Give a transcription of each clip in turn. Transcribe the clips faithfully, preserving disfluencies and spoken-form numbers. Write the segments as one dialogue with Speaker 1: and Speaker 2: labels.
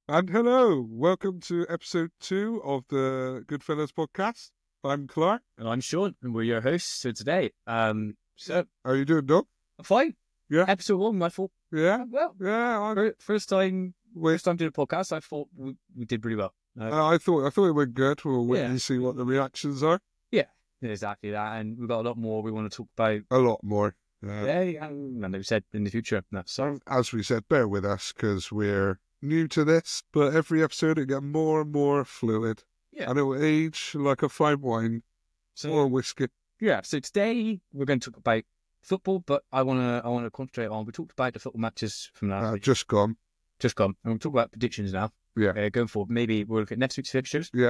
Speaker 1: And hello, welcome to episode two of the Goodfellas podcast. I'm Clark.
Speaker 2: And I'm Sean, and we're your hosts for today. Um, so
Speaker 1: How you doing, Doc?
Speaker 2: I'm fine.
Speaker 1: Yeah,
Speaker 2: Episode one, I thought,
Speaker 1: yeah,
Speaker 2: well,
Speaker 1: yeah. I,
Speaker 2: fir- first time,
Speaker 1: wait,
Speaker 2: first time doing a podcast, I thought we, we did pretty well. Uh,
Speaker 1: uh, I thought I thought it went good. We'll wait
Speaker 2: Yeah.
Speaker 1: and see what the reactions are.
Speaker 2: yeah, exactly that. And we've got a lot more we want to talk about
Speaker 1: A lot more. Uh,
Speaker 2: today, and, and like we said, in the future. No, so
Speaker 1: as we said, bear with us because we're new to this. But every episode it gets more and more fluid,
Speaker 2: yeah,
Speaker 1: and it will age like a fine wine
Speaker 2: so
Speaker 1: or whiskey.
Speaker 2: yeah. So today we're going to talk about football, but I want to I want to concentrate on. We talked about the football matches from last
Speaker 1: Uh,
Speaker 2: week,
Speaker 1: just gone.
Speaker 2: just gone, and we'll talk about predictions now.
Speaker 1: Yeah.
Speaker 2: Uh, going forward, maybe we'll look at next week's fixtures.
Speaker 1: Yeah.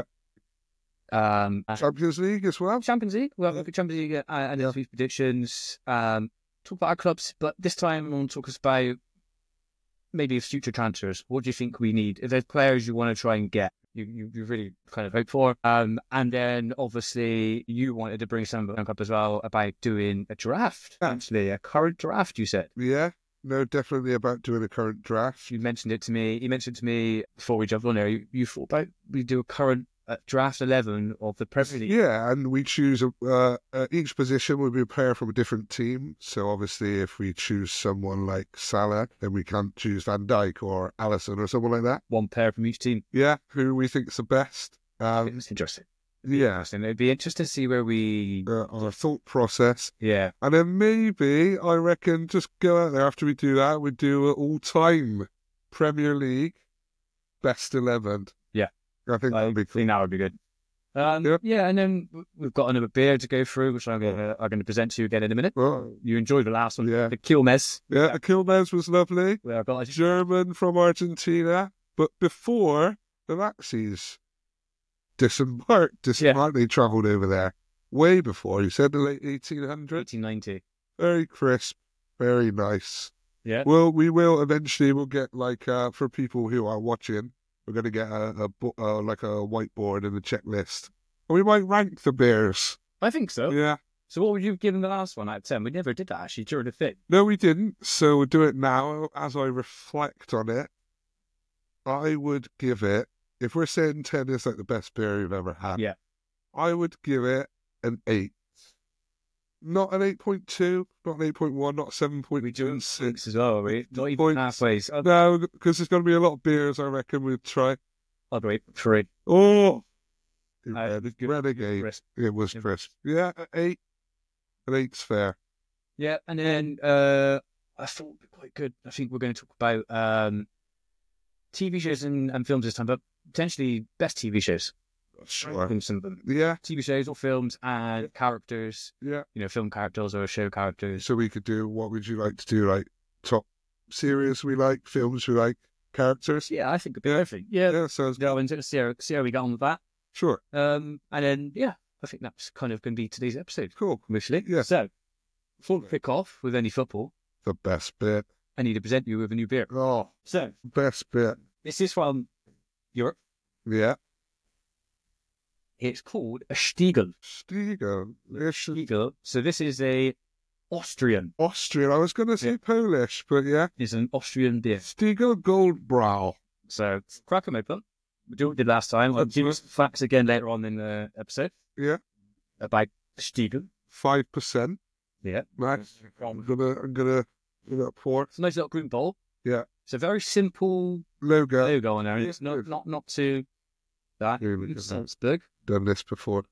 Speaker 2: Um, and-
Speaker 1: Champions League as well.
Speaker 2: Champions League. Well,
Speaker 1: Yeah.
Speaker 2: look at Champions League uh, and next week's predictions. Um, talk about our clubs, but this time I want to talk us about maybe future transfers. What do you think we need? If there's players you want to try and get, you you, you really kind of hope for. Um, and then obviously you wanted to bring some up as well about doing a draft.
Speaker 1: Yeah.
Speaker 2: Actually, a current draft. You said
Speaker 1: Yeah. No, definitely about doing a current draft.
Speaker 2: you mentioned it to me. You mentioned to me before we jumped on there. You, you thought about we do a current uh, draft eleven of the Premier League.
Speaker 1: Yeah, and we choose a, uh, uh, each position will be a player from a different team. So obviously, if we choose someone like Salah, then we can't choose Van Dijk or Alisson or someone like that.
Speaker 2: One player from each team.
Speaker 1: Yeah, who we think's the best. Um,
Speaker 2: It's interesting.
Speaker 1: yeah,
Speaker 2: And it'd be interesting to see where we,
Speaker 1: uh, our thought process,
Speaker 2: yeah,
Speaker 1: and then maybe I reckon just go out there after we do that. We do an all-time Premier League best eleven.
Speaker 2: Yeah.
Speaker 1: I think
Speaker 2: I
Speaker 1: that'd be
Speaker 2: think
Speaker 1: cool.
Speaker 2: that would be good. Um,
Speaker 1: Yep.
Speaker 2: Yeah, and then w- we've got another beer to go through, which I'm going to I'm going to present to you again in a minute.
Speaker 1: Oh,
Speaker 2: You enjoyed the last one,
Speaker 1: yeah,
Speaker 2: the Quilmes.
Speaker 1: yeah. The Quilmes was lovely.
Speaker 2: Where I got a
Speaker 1: German from Argentina, but before the Nazis disembarked, disembarked, they travelled over there way before. You said the late eighteen hundreds.
Speaker 2: eighteen ninety.
Speaker 1: Very crisp, very nice.
Speaker 2: Yeah,
Speaker 1: Well, we will eventually. We'll get like uh, for people who are watching, we're going to get a, a bo- uh, like a whiteboard and a checklist. And we might rank the beers.
Speaker 2: I think so.
Speaker 1: Yeah.
Speaker 2: So what would you give them the last one out of ten? We never did that actually during the thing.
Speaker 1: No, we didn't. So we'll do it now. As I reflect on it, I would give it, if we're saying ten is like the best beer you've ever had,
Speaker 2: Yeah.
Speaker 1: I would give it an eight. Not an eight point two, not an eight point one, not seven point two six.
Speaker 2: Six as well, right? Not even
Speaker 1: Points.
Speaker 2: halfway. So
Speaker 1: No, because there's going to be a lot of beers, I reckon, we'll try.
Speaker 2: I'll go eight three.
Speaker 1: Oh!
Speaker 2: Uh,
Speaker 1: Red-
Speaker 2: good.
Speaker 1: Renegade.
Speaker 2: Crisp.
Speaker 1: It was
Speaker 2: Yeah.
Speaker 1: crisp. Yeah, an eight. An eight's fair.
Speaker 2: Yeah, and then uh, I thought it'd be quite good. I think we're going to talk about um, T V shows and, and films this time, but potentially best T V shows.
Speaker 1: Sure.
Speaker 2: Ranking some of them.
Speaker 1: Yeah,
Speaker 2: T V shows or films and characters,
Speaker 1: yeah.
Speaker 2: you know, film characters or show characters.
Speaker 1: So we could do, what would you like to do? Like, top series we like, films we like, characters?
Speaker 2: Yeah, I think it'd be perfect. Yeah,
Speaker 1: Yeah, sounds
Speaker 2: go into it, see how, see how we get on with that.
Speaker 1: Sure.
Speaker 2: Um, and then, yeah, I think that's kind of going to be today's episode,
Speaker 1: Cool.
Speaker 2: mostly.
Speaker 1: Yeah.
Speaker 2: So, before we kick off with any football,
Speaker 1: The best bit.
Speaker 2: I need to present you with a new beer.
Speaker 1: Oh,
Speaker 2: So,
Speaker 1: best bit.
Speaker 2: this is from Europe.
Speaker 1: Yeah.
Speaker 2: It's called a Stiegel.
Speaker 1: Stiegel. This is
Speaker 2: Stiegel. So this is a Austrian.
Speaker 1: Austrian. I was going to say
Speaker 2: Yeah.
Speaker 1: Polish, but yeah.
Speaker 2: It's an Austrian beer.
Speaker 1: Stiegel Goldbrow.
Speaker 2: So crack them open. We do what we did last time. I'll
Speaker 1: That's
Speaker 2: give you
Speaker 1: right.
Speaker 2: some facts again later on in the episode
Speaker 1: Yeah.
Speaker 2: about Stiegel.
Speaker 1: Five percent.
Speaker 2: Yeah.
Speaker 1: Nice. I'm gonna, I'm gonna give it a pour.
Speaker 2: It's a nice little green bowl.
Speaker 1: Yeah.
Speaker 2: It's a very simple
Speaker 1: Logo.
Speaker 2: logo on there.
Speaker 1: Yeah,
Speaker 2: It's not
Speaker 1: good.
Speaker 2: not not too that.
Speaker 1: Here we go.
Speaker 2: It's, it's big.
Speaker 1: Done this before.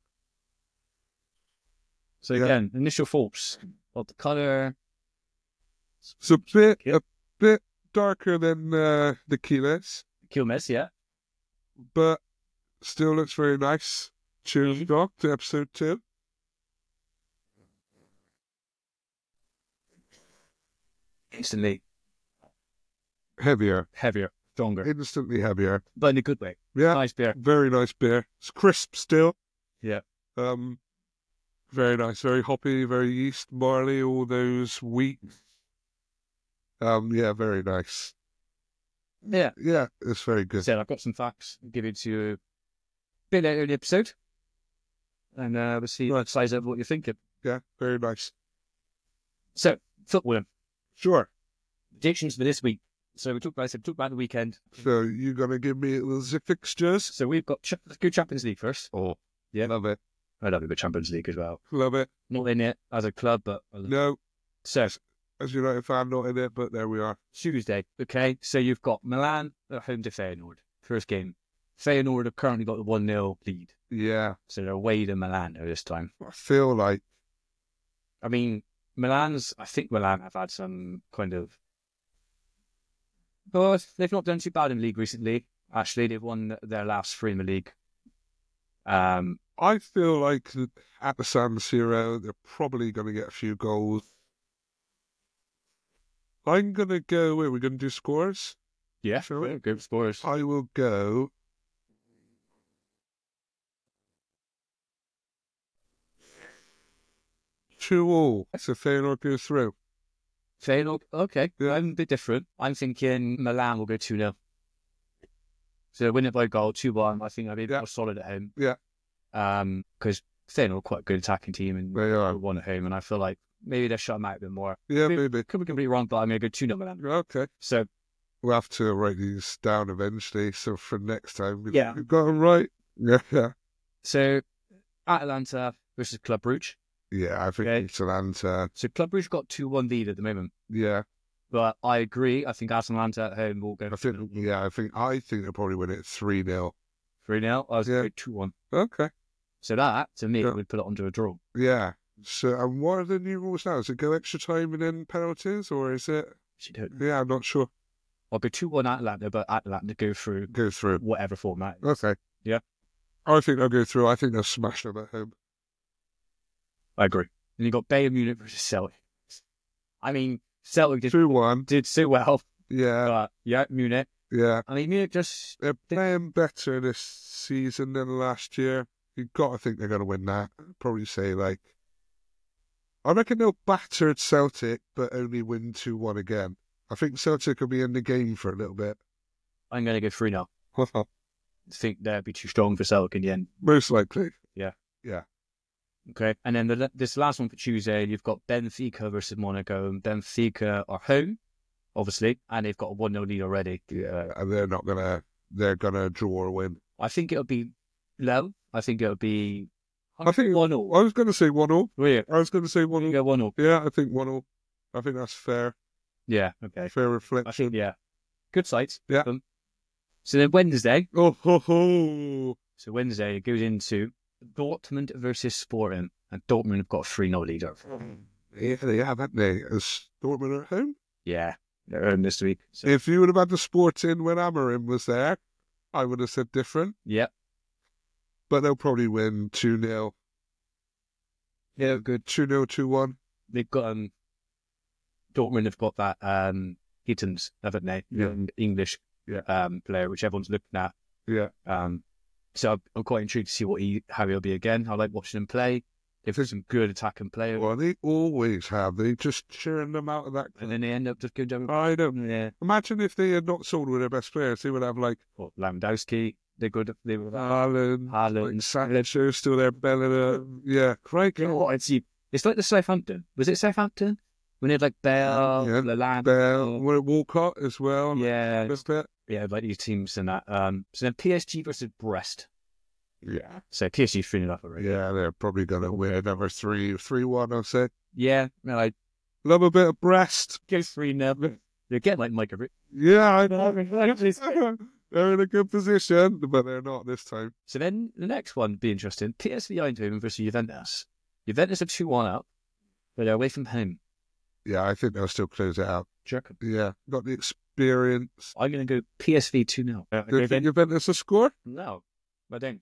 Speaker 2: So
Speaker 1: Yeah.
Speaker 2: again, initial thoughts of the colour.
Speaker 1: It's a bit,
Speaker 2: Yep.
Speaker 1: a bit darker than uh, the Quilmes,
Speaker 2: Quilmes, yeah.
Speaker 1: but still looks very nice. Cheers,
Speaker 2: Mhm.
Speaker 1: Doc, to episode two.
Speaker 2: Instantly
Speaker 1: Heavier,
Speaker 2: heavier, stronger,
Speaker 1: instantly heavier.
Speaker 2: but in a good way.
Speaker 1: Yeah,
Speaker 2: Nice beer.
Speaker 1: very nice beer. It's crisp still.
Speaker 2: Yeah.
Speaker 1: Um, very nice, very hoppy, very yeast, barley, all those wheat. Um, yeah, very nice.
Speaker 2: Yeah.
Speaker 1: Yeah, it's very good.
Speaker 2: Said I've got some facts. I'll give it to you a bit later in the episode. And uh, we'll see
Speaker 1: Right.
Speaker 2: size of what you're thinking.
Speaker 1: Yeah, very nice.
Speaker 2: So, football.
Speaker 1: Sure.
Speaker 2: Predictions for this week. So we talked about, so we talked about the weekend.
Speaker 1: So you're going to give me the fixtures?
Speaker 2: So we've got, ch- let's go Champions League first.
Speaker 1: Oh,
Speaker 2: yeah.
Speaker 1: Love it.
Speaker 2: I love a bit Champions League as well.
Speaker 1: Love it.
Speaker 2: Not in it as a club, but...
Speaker 1: No.
Speaker 2: So,
Speaker 1: as a United fan, not in it, but there we are.
Speaker 2: Tuesday, okay? So you've got Milan at home to Feyenoord. First game. Feyenoord have currently got the one nil lead.
Speaker 1: Yeah.
Speaker 2: So they're away to Milan this time.
Speaker 1: I feel like...
Speaker 2: I mean, Milan's... I think Milan have had some kind of... Well, they've not done too bad in the league recently. Actually, they've won their last three in the league. Um,
Speaker 1: I feel like at the San Siro, they're probably going to get a few goals. I'm going to go... Wait, we're going to do scores?
Speaker 2: Yeah, sure. Good scores.
Speaker 1: I will go... Two all. So Feyenoord goes through.
Speaker 2: Feyenoord, okay.
Speaker 1: Yeah.
Speaker 2: I'm a bit different. I'm thinking Milan will go two nil. So win it by goal, two one. I think I'll be a bit
Speaker 1: Yeah.
Speaker 2: more solid at home.
Speaker 1: Yeah.
Speaker 2: Um, because Feyenoord are quite a good attacking team and
Speaker 1: They are.
Speaker 2: one at home, and I feel like maybe they'll shut them out a bit more.
Speaker 1: Yeah,
Speaker 2: Could be-
Speaker 1: maybe.
Speaker 2: Could be completely wrong, but I'm going to go two nil Milan.
Speaker 1: Okay.
Speaker 2: So,
Speaker 1: We'll have to write these down eventually, so for next time. we've-
Speaker 2: Yeah.
Speaker 1: We've got them right. Yeah.
Speaker 2: so Atalanta versus Club Brugge.
Speaker 1: Yeah, I think
Speaker 2: Okay.
Speaker 1: Atalanta.
Speaker 2: So Club Brugge got two one lead at the moment.
Speaker 1: Yeah.
Speaker 2: But I agree. I think Atalanta at home will go
Speaker 1: I think, yeah, I think, I think they'll probably win it three nil.
Speaker 2: three nil. I was
Speaker 1: Yeah.
Speaker 2: going to go two one.
Speaker 1: Okay.
Speaker 2: So that, to me,
Speaker 1: Yeah.
Speaker 2: would put it onto a draw.
Speaker 1: Yeah. So, and what are the new rules now? Is it go extra time and then penalties, or is it?
Speaker 2: Actually, don't know.
Speaker 1: Yeah, I'm not sure.
Speaker 2: I'll go two one Atalanta, but Atalanta go through
Speaker 1: Go through.
Speaker 2: whatever format. it is.
Speaker 1: Okay.
Speaker 2: Yeah.
Speaker 1: I think they'll go through. I think they'll smash them at home.
Speaker 2: I agree. And you got Bayern Munich versus Celtic. I mean, Celtic did,
Speaker 1: two one.
Speaker 2: did so well.
Speaker 1: Yeah.
Speaker 2: But yeah, Munich.
Speaker 1: Yeah.
Speaker 2: I mean, Munich just
Speaker 1: They're playing better this season than last year. You've got to think they're going to win that. I'd probably say, like, I reckon they'll batter Celtic, but only win two one again. I think Celtic will be in the game for a little bit.
Speaker 2: I'm going to go three nil. I think they'll be too strong for Celtic in the end.
Speaker 1: Most likely.
Speaker 2: Okay. And then the, this last one for Tuesday, you've got Benfica versus Monaco. And Benfica are home, obviously, and they've got a one nil lead already.
Speaker 1: Yeah, and they're not going to, they're going to draw or win.
Speaker 2: I think it'll be low. I think it'll be
Speaker 1: I think
Speaker 2: one nil.
Speaker 1: I was going to say one all.
Speaker 2: Really?
Speaker 1: I was going to say one all.
Speaker 2: Go one nil.
Speaker 1: Yeah, I think one all. I think that's fair.
Speaker 2: Yeah. Okay.
Speaker 1: Fair
Speaker 2: I
Speaker 1: reflection.
Speaker 2: think yeah. Good sights.
Speaker 1: Yeah.
Speaker 2: Um, so then Wednesday.
Speaker 1: Oh, ho, ho.
Speaker 2: So Wednesday it goes into Dortmund versus Sporting, and Dortmund have got a three nil lead over.
Speaker 1: Yeah, they have, haven't they? As Dortmund at home.
Speaker 2: Yeah, they're home this week. So,
Speaker 1: If you would have had the Sporting when Amorim was there, I would have said different.
Speaker 2: yeah,
Speaker 1: But they'll probably win two nil.
Speaker 2: yeah, good.
Speaker 1: two nil, two one.
Speaker 2: They've got um, Dortmund have got that um, Hittens, haven't they?
Speaker 1: Yeah.
Speaker 2: Young English
Speaker 1: Yeah.
Speaker 2: um player, which everyone's looking at.
Speaker 1: Yeah.
Speaker 2: Um, so I'm, I'm quite intrigued to see what he how he'll be again. I like watching him play. They've got some good attacking players,
Speaker 1: Well, they always have. They just churn them out of that.
Speaker 2: and then they end up just going down.
Speaker 1: I don't.
Speaker 2: Yeah,
Speaker 1: Imagine if they had not sold with their best players. They would have like
Speaker 2: well, Lewandowski. They're good. They were.
Speaker 1: Haaland,
Speaker 2: Haaland.
Speaker 1: like Sancho still there, Bellingham. Yeah, crikey.
Speaker 2: You know what? It's, it's like the Southampton. Was it Southampton? When they had like Bell,
Speaker 1: Yeah.
Speaker 2: Lalande.
Speaker 1: Bell, well, Walcott as well.
Speaker 2: Yeah.
Speaker 1: That's it.
Speaker 2: Yeah, like these teams and that. Um, so then P S G versus Brest.
Speaker 1: Yeah.
Speaker 2: So P S G three nil up already.
Speaker 1: Yeah, they're probably going to win another three, three one, I'll say.
Speaker 2: Yeah, no, I
Speaker 1: Love a bit of Brest.
Speaker 2: go three nil. They're getting like Micah.
Speaker 1: Yeah, I know. They're in a good position, but they're not this time.
Speaker 2: So then the next one be interesting. P S V Eindhoven versus Juventus. Juventus are two one up, but they're away from home.
Speaker 1: Yeah, I think they'll still close it out.
Speaker 2: Do you reckon?
Speaker 1: Yeah, got the experience.
Speaker 2: I'm going to go P S V two nil.
Speaker 1: Do you think Juventus will score?
Speaker 2: No, I don't.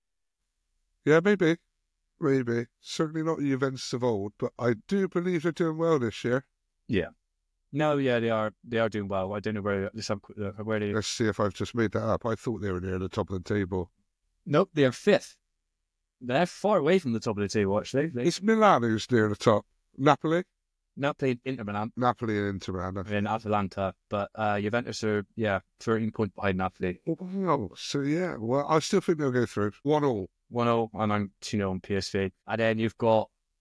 Speaker 1: Yeah, maybe. Maybe. Certainly not the Juventus of old, but I do believe they're doing well this year.
Speaker 2: No, yeah, they are. They are doing well. I don't know where this where they.
Speaker 1: Let's see if I've just made that up. I thought they were near the top of the table.
Speaker 2: Nope, they are fifth. They're far away from the top of the table, actually. They
Speaker 1: It's Milan who's near the top. Napoli?
Speaker 2: now played Inter Milan
Speaker 1: Napoli and Inter Milan.
Speaker 2: and then Atalanta, but uh, Juventus are, yeah, thirteen points behind Napoli.
Speaker 1: Wow. So, yeah, well, I still think they'll go through. One all.
Speaker 2: one nil, and I'm two nil on P S V. And then you've got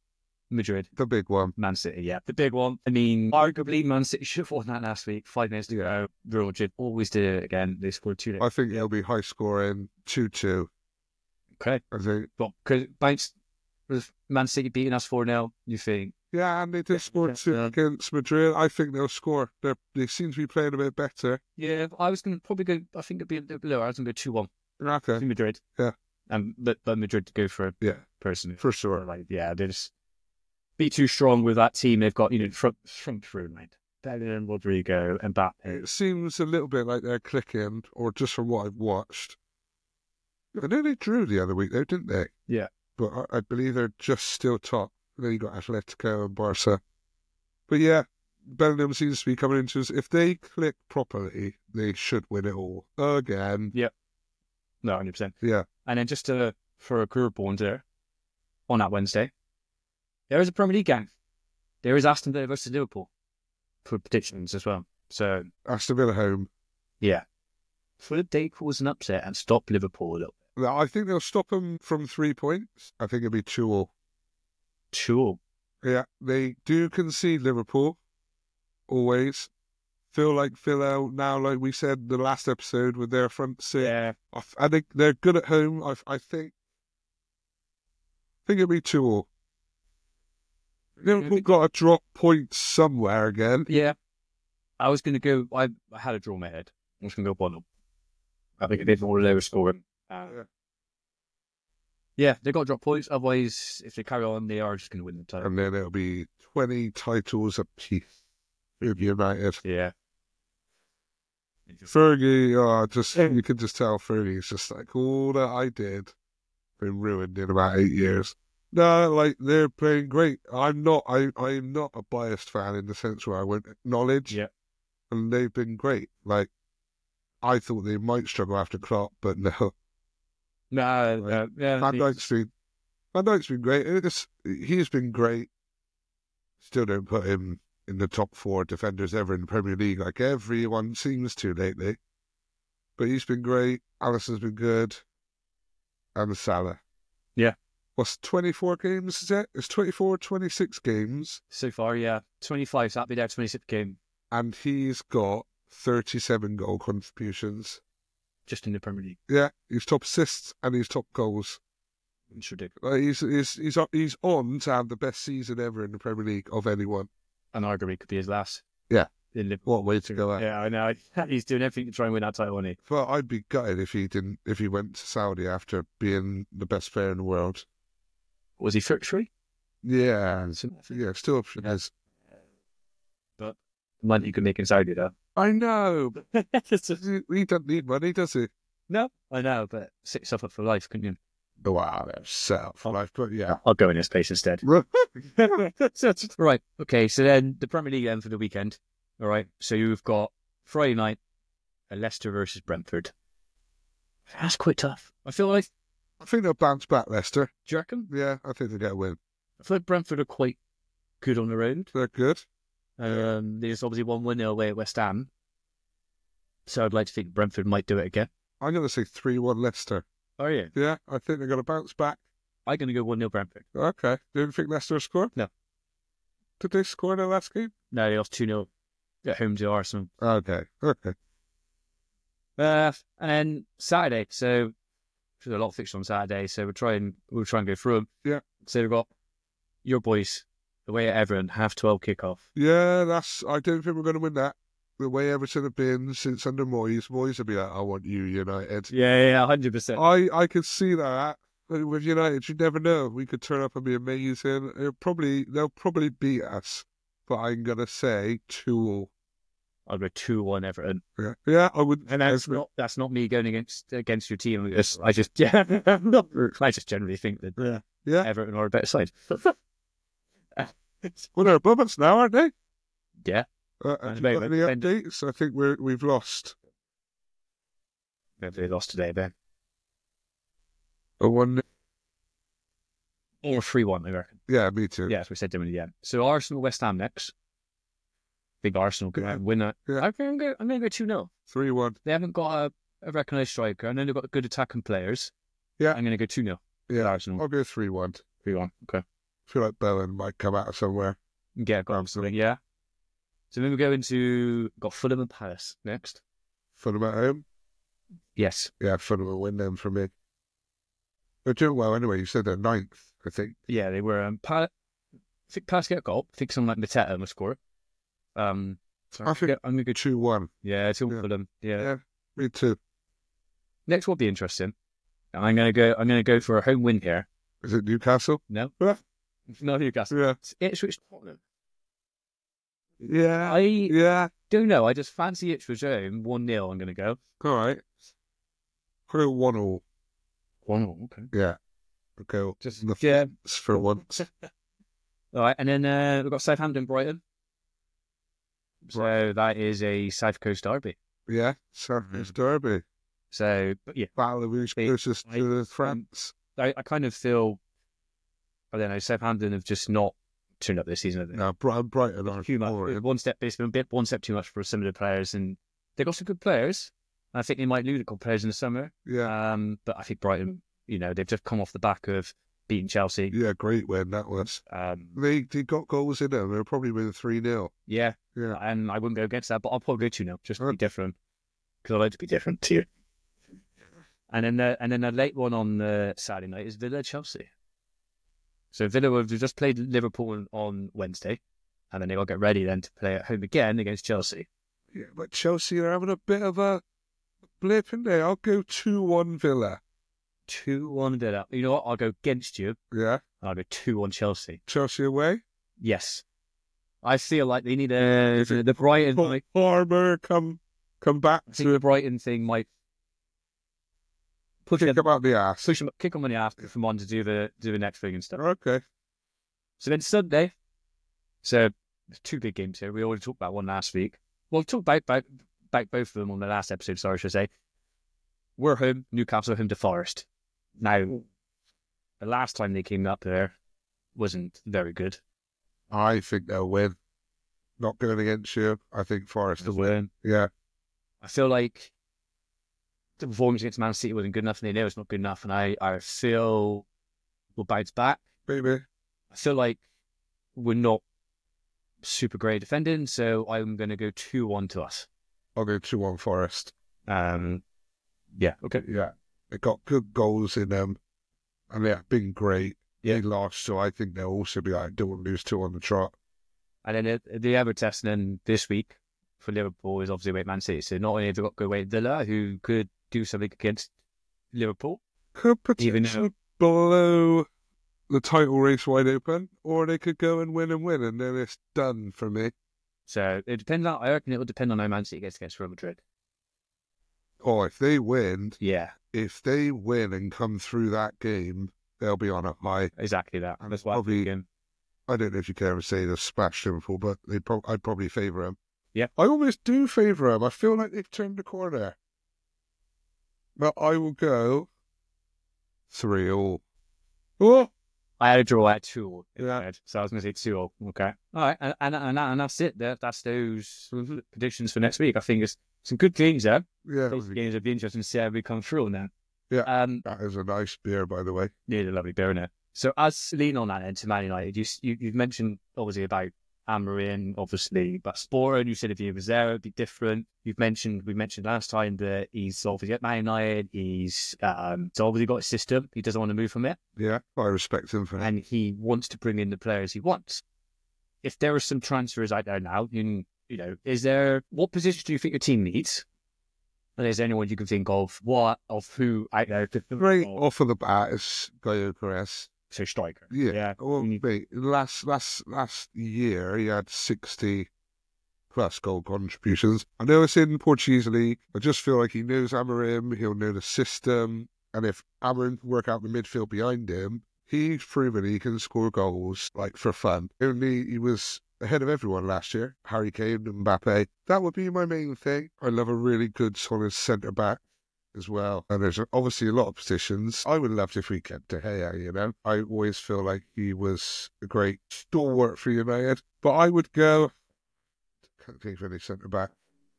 Speaker 2: Madrid.
Speaker 1: The big one.
Speaker 2: Man City, yeah. The big one. I mean, arguably, Man City should have won that last week. Five minutes to go. Real Madrid always did it again. They scored two.
Speaker 1: I think it'll be high scoring, two two.
Speaker 2: Okay.
Speaker 1: I think.
Speaker 2: But because bounce with Man City beating us four nil, you think?
Speaker 1: Yeah, and they did score two
Speaker 2: Yeah.
Speaker 1: against Madrid. I think they'll score. They're, they seem to be playing a bit better.
Speaker 2: Yeah, I was going to probably go, I think it'd be a little bit lower. I was going to go two one
Speaker 1: Okay.
Speaker 2: to Madrid.
Speaker 1: Yeah.
Speaker 2: And let, let Madrid to go for it
Speaker 1: Yeah,
Speaker 2: personally.
Speaker 1: for sure.
Speaker 2: Like, yeah, they just be too strong with that team. They've got, you know, front, front through, right? Bellingham, Rodrigo, and Mbappe.
Speaker 1: It seems a little bit like they're clicking, or just from what I've watched. I know they drew the other week, though, didn't they?
Speaker 2: Yeah.
Speaker 1: But I, I believe they're just still top. Then you got Atletico and Barca. But yeah, Bellingham seems to be coming into us. If they click properly, they should win it all again.
Speaker 2: Yeah. No, one hundred percent.
Speaker 1: Yeah.
Speaker 2: And then just to, for a curveball there, on that Wednesday, there is a Premier League game. There is Aston Villa versus Liverpool for predictions as well. So,
Speaker 1: Aston Villa home.
Speaker 2: yeah. Could they cause an upset and stop Liverpool a little bit?
Speaker 1: I think they'll stop them from three points. I think it'll be two all.
Speaker 2: Sure.
Speaker 1: Yeah, they do concede Liverpool. Always. Feel like Villa now, like we said in the last episode, with their front six.
Speaker 2: Yeah.
Speaker 1: I, I think they're good at home. I, I think. I think it'll be two all. Liverpool got to drop points somewhere again.
Speaker 2: Yeah. I was going to go, I, I had a draw in my head. I was going to go one nil. I think it is more lower scoring. Uh,
Speaker 1: Yeah.
Speaker 2: yeah, they got to drop points. Otherwise, if they carry on, they are just going to win the title.
Speaker 1: And then it'll be twenty titles apiece with United.
Speaker 2: Yeah.
Speaker 1: Fergie, oh, just you can just tell Fergie's just like, all that I did been ruined in about eight years. No, like they're playing great. I'm not. I I'm not a biased fan in the sense where I won't acknowledge.
Speaker 2: Yeah.
Speaker 1: And they've been great. Like I thought they might struggle after Klopp, but no.
Speaker 2: No,
Speaker 1: Like,
Speaker 2: no, yeah.
Speaker 1: Van
Speaker 2: they-
Speaker 1: Dijk's been Van Dijk's been great. It's, he's been great. Still don't put him in the top four defenders ever in the Premier League, like everyone seems to lately. But he's been great. Alisson's been good, and Salah.
Speaker 2: Yeah.
Speaker 1: What's twenty-four games? Is it? It's twenty-four, twenty-six games,
Speaker 2: So far, yeah. twenty-five, so that'll be their twenty-sixth game
Speaker 1: and he's got thirty-seven goal contributions.
Speaker 2: just in the Premier League.
Speaker 1: Yeah, he's top assists and he's top goals.
Speaker 2: It's ridiculous.
Speaker 1: Like he's he's he's on- he's on to have the best season ever in the Premier League of anyone.
Speaker 2: And arguably could be his last.
Speaker 1: Yeah.
Speaker 2: In Liverpool.
Speaker 1: What way to go at?
Speaker 2: Yeah, I know. He's doing everything to try and win that title, isn't he?
Speaker 1: But I'd be gutted if he didn't. If he went to Saudi after being the best player in the world.
Speaker 2: Was he free?
Speaker 1: Yeah, yeah, still option has.
Speaker 2: But money you could make in Saudi, though.
Speaker 1: I know. But he he doesn't need money, does he?
Speaker 2: No, I know, but set yourself up for life, couldn't you?
Speaker 1: Wow, set up for life. But yeah,
Speaker 2: I'll go in his place instead. Right. Okay. So then the Premier League then for the weekend. All right. So you've got Friday night, uh, Leicester versus Brentford. That's quite tough. I feel like.
Speaker 1: I think they'll bounce back, Leicester.
Speaker 2: Do you reckon?
Speaker 1: Yeah, I think they'll get a win.
Speaker 2: I feel like Brentford are quite good on the road.
Speaker 1: They're good.
Speaker 2: Um, there's obviously one one nil away at West Ham. So I'd like to think Brentford might do it again.
Speaker 1: I'm going to say three one Leicester.
Speaker 2: Are you?
Speaker 1: Yeah, I think they're going to bounce back.
Speaker 2: I'm going to go one nil Brentford.
Speaker 1: Okay. Do you think Leicester will score?
Speaker 2: No.
Speaker 1: Did they score in the last game?
Speaker 2: No, they lost two nil at home to Arsenal.
Speaker 1: Okay. Okay.
Speaker 2: Uh, and then Saturday. So there's a lot of fixtures on Saturday. So we'll try and we'll try and go through them.
Speaker 1: Yeah.
Speaker 2: So we've got your boys away at Everton, half twelve kickoff.
Speaker 1: Yeah, that's. I don't think we're going to win that. The way Everton have been since under Moyes, Moyes will be like, I want you, United.
Speaker 2: Yeah, yeah, hundred percent.
Speaker 1: I, I could see that. With United, you never know. We could turn up and be amazing. It'll probably They'll probably beat us. But I'm going to say two all.
Speaker 2: I'll go two one Everton.
Speaker 1: Yeah, yeah, I would.
Speaker 2: And that's not that's not me going against against your team. I just I just yeah, not, I just generally think that
Speaker 1: Yeah. Yeah.
Speaker 2: Everton are a better side.
Speaker 1: Well, they're above us now, aren't they?
Speaker 2: Yeah.
Speaker 1: Uh,
Speaker 2: That's
Speaker 1: have you got
Speaker 2: very
Speaker 1: any
Speaker 2: well.
Speaker 1: updates? I think we're, we've lost.
Speaker 2: Maybe they lost today then.
Speaker 1: A one.
Speaker 2: Or three one, I reckon.
Speaker 1: Yeah, me too.
Speaker 2: Yeah, as we said to them in the end. So Arsenal West Ham next. Big Arsenal could
Speaker 1: Yeah.
Speaker 2: win that.
Speaker 1: Yeah.
Speaker 2: I'm going to go I'm gonna go two nil.
Speaker 1: three one.
Speaker 2: They haven't got a, a recognised striker. I know they've got good attacking players.
Speaker 1: Yeah.
Speaker 2: I'm going to go two nil.
Speaker 1: Yeah.
Speaker 2: Arsenal.
Speaker 1: I'll go three one.
Speaker 2: three one. Okay.
Speaker 1: feel like Bowen might come out of somewhere.
Speaker 2: Yeah, got something. Yeah. So then we go into got Fulham and Palace next.
Speaker 1: Fulham at home.
Speaker 2: Yes.
Speaker 1: Yeah, Fulham will win them for me. They're doing well anyway. You said they're ninth, I think.
Speaker 2: Yeah, they were. Um, Pal- I think Palace get a goal. I think someone like Mateta must score. Um, so
Speaker 1: I think
Speaker 2: yeah, I'm gonna go.
Speaker 1: two one.
Speaker 2: Yeah, it's all
Speaker 1: Yeah.
Speaker 2: for them. Yeah.
Speaker 1: Yeah, me too.
Speaker 2: Next will be interesting. I'm gonna go. I'm gonna go for a home win here.
Speaker 1: Is it Newcastle?
Speaker 2: No,
Speaker 1: Yeah.
Speaker 2: no Newcastle.
Speaker 1: Yeah.
Speaker 2: It's Ipswich Tottenham.
Speaker 1: Yeah.
Speaker 2: I
Speaker 1: Yeah.
Speaker 2: don't know. I just fancy Ipswich home one nil. I'm gonna go
Speaker 1: All right. Put it one all.
Speaker 2: one nil. Okay.
Speaker 1: Yeah. Okay.
Speaker 2: Just
Speaker 1: the
Speaker 2: yeah.
Speaker 1: fence for once.
Speaker 2: All right, and then uh, we've got Southampton, Brighton. So that is a South Coast derby.
Speaker 1: Yeah. South Coast Derby.
Speaker 2: So, but yeah,
Speaker 1: Battle of who's
Speaker 2: They-
Speaker 1: closest
Speaker 2: I-
Speaker 1: to France.
Speaker 2: I, I kind of feel, I don't know, Southampton have just not turned up this season. Have they?
Speaker 1: No, Brighton, Brighton are
Speaker 2: Too much.
Speaker 1: boring.
Speaker 2: One step, it's been a bit one step too much for some of the players, and they got some good players. I think they might lose a couple of players in the summer.
Speaker 1: Yeah.
Speaker 2: Um, but I think Brighton, you know, they've just come off the back of beating Chelsea.
Speaker 1: Yeah, great win that was.
Speaker 2: Um,
Speaker 1: They they got goals in them. They'll probably win three nil.
Speaker 2: yeah,
Speaker 1: Yeah.
Speaker 2: and I wouldn't go against that, but I'll probably go two now, just to
Speaker 1: Okay.
Speaker 2: be different, because I like to be different too. And then the, and then the late one on the Saturday night is Villa Chelsea. So Villa have just played Liverpool on, on Wednesday, and then they got to get ready then to play at home again against Chelsea.
Speaker 1: Yeah, but Chelsea are having a bit of a blip in there. I'll go two one Villa.
Speaker 2: two one Villa. You know what? I'll go against you.
Speaker 1: Yeah.
Speaker 2: I'll go two one Chelsea.
Speaker 1: Chelsea away.
Speaker 2: Yes. I feel like they need a the, the Brighton.
Speaker 1: Paul
Speaker 2: Might,
Speaker 1: Farmer come come back
Speaker 2: I think the
Speaker 1: to
Speaker 2: Brighton thing might push
Speaker 1: kick
Speaker 2: them,
Speaker 1: him out the ass.
Speaker 2: push them, kick them on the ass from on to do the do the next thing and stuff.
Speaker 1: Okay.
Speaker 2: So then Sunday. So there's two big games here. We already talked about one last week. Well, we talked about, about, about both of them on the last episode, sorry, I should say. We're home, Newcastle home to Forest. Now, the last time they came up there wasn't very good.
Speaker 1: I think they'll win. Not going against you. I think Forest
Speaker 2: The
Speaker 1: will win.
Speaker 2: win.
Speaker 1: Yeah.
Speaker 2: I feel like the performance against Man City wasn't good enough, and they know it's not good enough, and I, I feel we'll bounce back.
Speaker 1: Maybe.
Speaker 2: I feel like we're not super great defending, so I'm going to go two one to us.
Speaker 1: I'll go two one Forest.
Speaker 2: Um, yeah, okay.
Speaker 1: Yeah. They got good goals in them. And they've been great.
Speaker 2: Yeah.
Speaker 1: They lost, so I think they'll also be like, don't lose two on the trot.
Speaker 2: And then the, the other test then this week for Liverpool is obviously away at Man City. So not only have they got to go away at Villa, who could do something against Liverpool,
Speaker 1: Could
Speaker 2: Even
Speaker 1: potentially blow the title race wide open, or they could go and win and win, and then it's done for me.
Speaker 2: so it depends on. I reckon it will depend on how Man City gets against Real Madrid.
Speaker 1: Oh, if they win,
Speaker 2: Yeah,
Speaker 1: if they win and come through that game, they'll be on a high.
Speaker 2: exactly that.
Speaker 1: And
Speaker 2: That's why
Speaker 1: probably-
Speaker 2: I'm thinking.
Speaker 1: I don't know if you can ever say they've smashed Liverpool, but they pro- I'd probably favour them.
Speaker 2: Yeah.
Speaker 1: I almost do favour them. I feel like they've turned the corner. But I will go three all. Oh,
Speaker 2: I had a draw at two all.
Speaker 1: Yeah.
Speaker 2: So I was going to say two all. Okay. All right. And, and, and, that- and that's it. That, that's those predictions for next week. I think it's some good games there.
Speaker 1: yeah.
Speaker 2: Those games would be interesting to see how we come through now.
Speaker 1: Yeah.
Speaker 2: Um,
Speaker 1: That is a nice beer, by the way.
Speaker 2: Yeah, a lovely beer in it. So as lean on that into Man United, you, you you've mentioned obviously about Amarin, obviously, but Spora, and you said if he was there, it'd be different. You've mentioned we mentioned last time that he's obviously at Man United. He's um, he's obviously got a system. He doesn't want to move from it,
Speaker 1: Yeah. I respect him for that.
Speaker 2: and he wants to bring in the players he wants. If there are some transfers out there now, you you know, is there what position do you think your team needs? And is there anyone you can think of? What of who out there?
Speaker 1: Right
Speaker 2: Oh,
Speaker 1: off of the bat is Gaio Caress.
Speaker 2: so striker.
Speaker 1: Yeah.
Speaker 2: Yeah.
Speaker 1: Well,
Speaker 2: Mm.
Speaker 1: mate, last last last year he had sixty plus goal contributions. I know it's in Portuguese league. I just feel like he knows Amarim. He'll know the system, and if Amarim can work out the midfield behind him, he's proven he can score goals like for fun. Only he was ahead of everyone last year. Harry Kane, Mbappe. That would be my main thing. I love a really good solid centre back as well. And there's obviously a lot of positions. I would love if we kept De Gea, you know. I always feel like he was a great stalwart for United. But I would go, can't think of any centre back.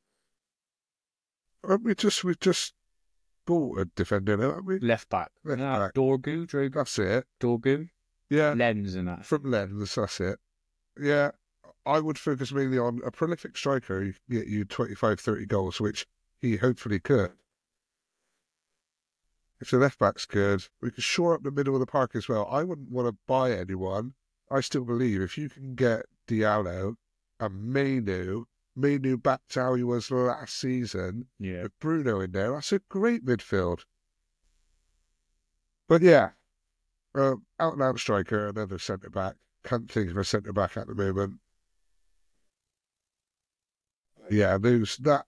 Speaker 1: Aren't we just, we just bought a defender, haven't we?
Speaker 2: Left back.
Speaker 1: Left
Speaker 2: Ah,
Speaker 1: back.
Speaker 2: Dorgu, Drogu,
Speaker 1: That's it.
Speaker 2: Dorgu.
Speaker 1: Yeah,
Speaker 2: Lens and that.
Speaker 1: from Lens, that's it. Yeah, I would focus mainly on a prolific striker who can get you twenty-five, thirty goals, which he hopefully could. If the left back's good, we could shore up the middle of the park as well. I wouldn't want to buy anyone. I still believe if you can get Diallo and Mainu, Mainu back to how he was last season,
Speaker 2: Yeah.
Speaker 1: with Bruno in there, that's a great midfield. But yeah, uh, out and out striker, another centre back. Can't think of a centre back at the moment. Yeah, those that.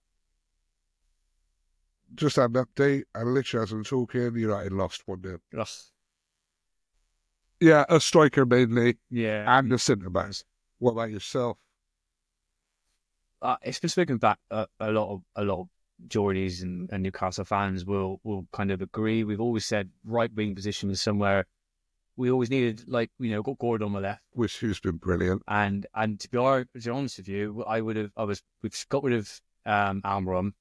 Speaker 1: Just had an update, and literally as I'm talking, United lost one nil.
Speaker 2: Ugh.
Speaker 1: Yeah, a striker mainly,
Speaker 2: Yeah.
Speaker 1: and a centre back. What about yourself?
Speaker 2: Uh, it's been spoken back uh, a lot of a lot of Geordies and, and Newcastle fans will will kind of agree. We've always said right wing position is somewhere we always needed, like, you know, got Gordon on the left,
Speaker 1: Which who's been brilliant.
Speaker 2: and and to be, hon- to be honest with you, I would have I was we've got rid of um Almiron,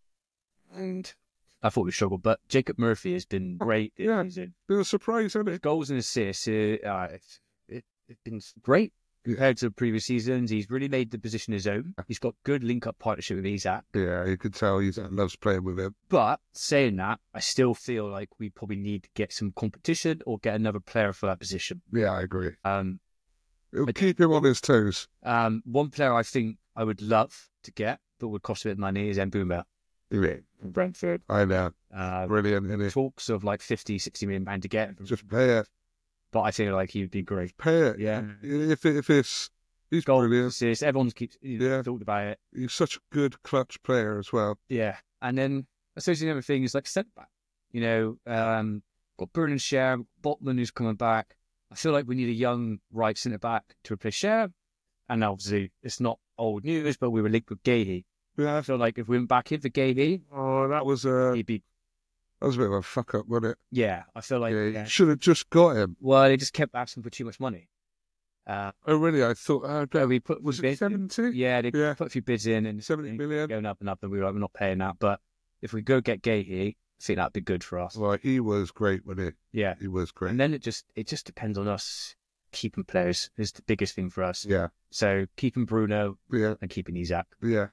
Speaker 2: and I thought we struggled, but Jacob Murphy has been great this
Speaker 1: Yeah.
Speaker 2: season.
Speaker 1: Bit of a surprise, isn't it?
Speaker 2: Goals and assists, uh, uh, it's, it, it's been great compared to previous seasons. He's really made the position his own. He's got good link-up partnership with Isaac.
Speaker 1: Yeah, you could tell he loves playing with him.
Speaker 2: But saying that, I still feel like we probably need to get some competition or get another player for that position.
Speaker 1: Yeah, I agree.
Speaker 2: Um,
Speaker 1: It'll
Speaker 2: But-
Speaker 1: keep him on his toes.
Speaker 2: um, one player I think I would love to get, but would cost a bit of money, is Mbuma
Speaker 1: Yeah,
Speaker 2: from Brentford.
Speaker 1: I know.
Speaker 2: Uh,
Speaker 1: Brilliant, isn't it?
Speaker 2: talks of like fifty, sixty million pound to get,
Speaker 1: Just pay it.
Speaker 2: but I feel like he'd be great.
Speaker 1: Pay it.
Speaker 2: Yeah.
Speaker 1: If, it, if it's... He's
Speaker 2: Goals,
Speaker 1: brilliant.
Speaker 2: assists, everyone keeps you know,
Speaker 1: Yeah.
Speaker 2: talked about it.
Speaker 1: He's such a good clutch player as well.
Speaker 2: Yeah, and then associated other things like centre back. You know, um, got Bernard Sher, Botman who's coming back. I feel like we need a young right centre back to replace Sher. And obviously, it's not old news, but we were linked with Gahey.
Speaker 1: Yeah.
Speaker 2: I feel like if we went back in for Gahey,
Speaker 1: Oh, that was a
Speaker 2: he'd be.
Speaker 1: that was a bit of a fuck up, wasn't it?
Speaker 2: Yeah, I feel like.
Speaker 1: Yeah,
Speaker 2: yeah.
Speaker 1: you should have just got him.
Speaker 2: Well, they just kept asking for too much money. Uh,
Speaker 1: Oh, really? I thought. Uh,
Speaker 2: so we put
Speaker 1: was it
Speaker 2: bids in.
Speaker 1: seventy?
Speaker 2: Yeah, they
Speaker 1: Yeah.
Speaker 2: put a few bids in and
Speaker 1: Seventy million.
Speaker 2: going up and up, and we were like, we're not paying that. But if we go get Gahey, I think that'd be good for us.
Speaker 1: Well, he was great, wasn't
Speaker 2: Yeah.
Speaker 1: he? He was great.
Speaker 2: And then it just it just depends on us keeping players is the biggest thing for us.
Speaker 1: Yeah,
Speaker 2: So keeping Bruno
Speaker 1: yeah,
Speaker 2: and keeping Isaac
Speaker 1: yeah.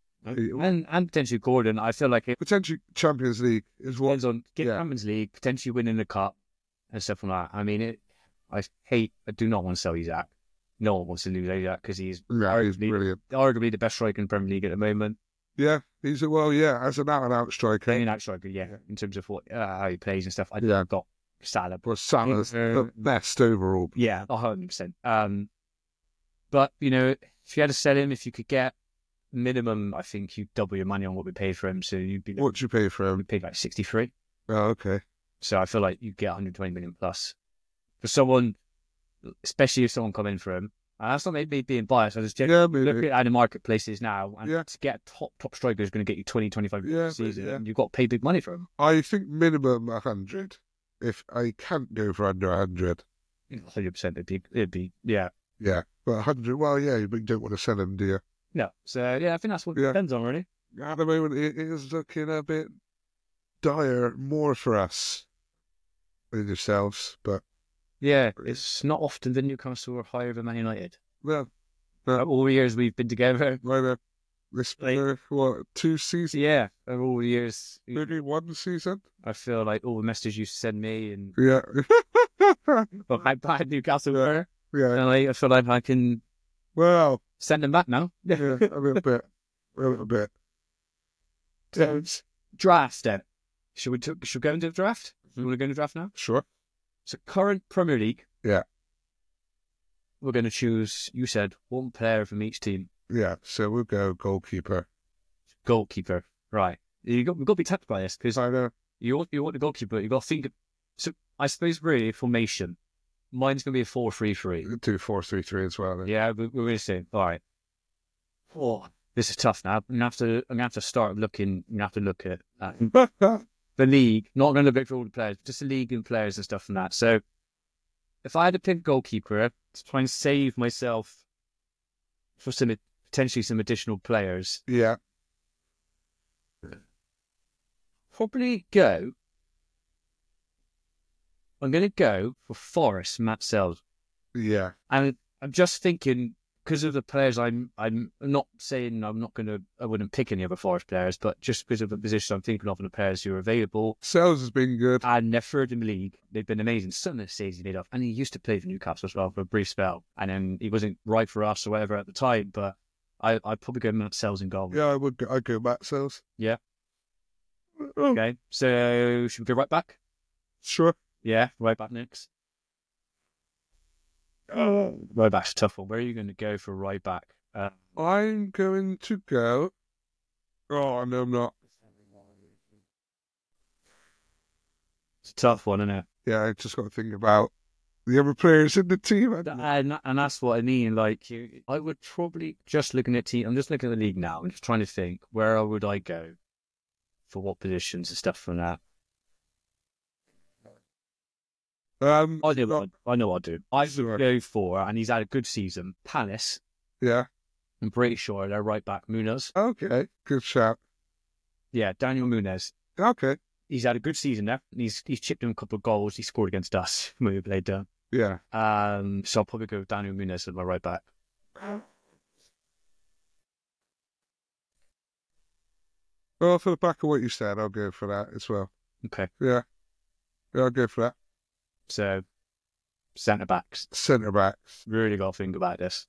Speaker 2: and and potentially Gordon. I feel like it
Speaker 1: Potentially Champions League is what.
Speaker 2: depends on getting
Speaker 1: yeah.
Speaker 2: Champions League, potentially winning the cup and stuff like that. I mean, it. I hate. I do not want to sell Isaac. No one wants to lose Isaac because he's
Speaker 1: Yeah, he's
Speaker 2: arguably,
Speaker 1: brilliant.
Speaker 2: arguably the best striker in the Premier League at the moment.
Speaker 1: Yeah, he's a well, yeah, as an out and out striker.
Speaker 2: Playing out striker, yeah, in terms of what uh, how he plays and stuff. I
Speaker 1: Yeah.
Speaker 2: got Salah,
Speaker 1: Well, Salah's
Speaker 2: Uh,
Speaker 1: the best overall.
Speaker 2: yeah, a hundred percent. Um, but you know, if you had to sell him, if you could get minimum, I think you double your money on what we paid for him. So you'd be
Speaker 1: What'd you pay for
Speaker 2: we
Speaker 1: him?
Speaker 2: paid like sixty three.
Speaker 1: Oh, okay.
Speaker 2: So I feel like you get one hundred twenty million plus for someone, especially if someone come in for him. And that's not maybe being biased. I just
Speaker 1: Yeah,
Speaker 2: look
Speaker 1: maybe.
Speaker 2: at how the marketplace is now, and
Speaker 1: Yeah.
Speaker 2: to get a top top striker is going to get you twenty, twenty-five
Speaker 1: Yeah,
Speaker 2: a season,
Speaker 1: yeah.
Speaker 2: and you've got to pay big money for him.
Speaker 1: I think minimum a hundred. If I can't go for under a hundred,
Speaker 2: one hundred percent. It'd be, it'd be, yeah.
Speaker 1: yeah, but a hundred. Well, yeah, you don't want to sell him, do you?
Speaker 2: No. So yeah, I think that's what
Speaker 1: Yeah.
Speaker 2: it depends on, really.
Speaker 1: At the moment, it is looking a bit dire more for us than yourselves, but
Speaker 2: Yeah, it's not often that Newcastle are higher than Man United.
Speaker 1: well,
Speaker 2: Uh, all the years we've been together.
Speaker 1: either this
Speaker 2: Like-
Speaker 1: uh, what two seasons,
Speaker 2: Yeah, of all the years,
Speaker 1: maybe one season.
Speaker 2: I feel like all the messages you send me and
Speaker 1: Yeah,
Speaker 2: about how bad Newcastle
Speaker 1: Yeah.
Speaker 2: were,
Speaker 1: yeah.
Speaker 2: and I, I feel like I can
Speaker 1: Well,
Speaker 2: send them back now.
Speaker 1: yeah, a little bit, a little bit.
Speaker 2: So, draft then. Should we, t- should we go into the draft? You want to go into the draft now?
Speaker 1: Sure.
Speaker 2: So current Premier League.
Speaker 1: Yeah.
Speaker 2: We're going to choose, you said, one player from each team.
Speaker 1: Yeah, so we'll go goalkeeper.
Speaker 2: Goalkeeper. Right. You got, we've got to be tempted by this because
Speaker 1: I know.
Speaker 2: you want, you want the goalkeeper, you've got to think. Of, so I suppose really formation. Mine's going to be a four three three.
Speaker 1: Do four three three as well. Then.
Speaker 2: Yeah, we- we're going to say, all right. Oh, this is tough now. I'm going to have to, I'm going to have to start looking, I'm going to have to look at uh, the league. Not going to look for all the players, just the league and players and stuff and that. So if I had to pick a goalkeeper to try and save myself for some potentially some additional players,
Speaker 1: yeah,
Speaker 2: probably go. I'm going to go for Forest, Matt Sells.
Speaker 1: Yeah.
Speaker 2: And I'm just thinking, because of the players, I'm I'm not saying I'm not going to, I wouldn't pick any other Forest players, but just because of the position I'm thinking of and the players who are available.
Speaker 1: Sells has been good.
Speaker 2: And they're third in the league. They've been amazing. Some of the saves he made off. And he used to play for Newcastle as well for a brief spell. And then he wasn't right for us or whatever at the time, but I, I'd probably go Matt Sells in goal.
Speaker 1: Yeah, I would go, I'd go Matt Sells.
Speaker 2: Yeah.
Speaker 1: Oh.
Speaker 2: Okay, so should we go right back?
Speaker 1: Sure.
Speaker 2: Yeah, right back next. Oh. Right back's a tough one. Where are you going to go for right back? Uh,
Speaker 1: I'm going to go. Oh, no, I'm not.
Speaker 2: It's a tough one, isn't it?
Speaker 1: Yeah, I just got to think about the other players in the team.
Speaker 2: And, and that's what I mean. Like, you, I would probably, just looking at team, I'm just looking at the league now. I'm just trying to think, where would I go for what positions and stuff from that?
Speaker 1: Um,
Speaker 2: I know,
Speaker 1: not,
Speaker 2: what I, I know what I'll do. I
Speaker 1: Sure.
Speaker 2: would go for, and he's had a good season, Palace.
Speaker 1: yeah.
Speaker 2: I'm pretty sure they're right back, Munoz.
Speaker 1: Okay. Good shout.
Speaker 2: Yeah, Daniel Munoz.
Speaker 1: Okay.
Speaker 2: He's had a good season there. He's he's chipped in a couple of goals. He scored against us when we played down.
Speaker 1: Yeah.
Speaker 2: Um, so I'll probably go with Daniel Munoz as my right back.
Speaker 1: Well, for the back of what you said, I'll go for that as well.
Speaker 2: Okay.
Speaker 1: Yeah. Yeah, I'll go for that.
Speaker 2: So, centre backs.
Speaker 1: Centre backs.
Speaker 2: Really got to think about this.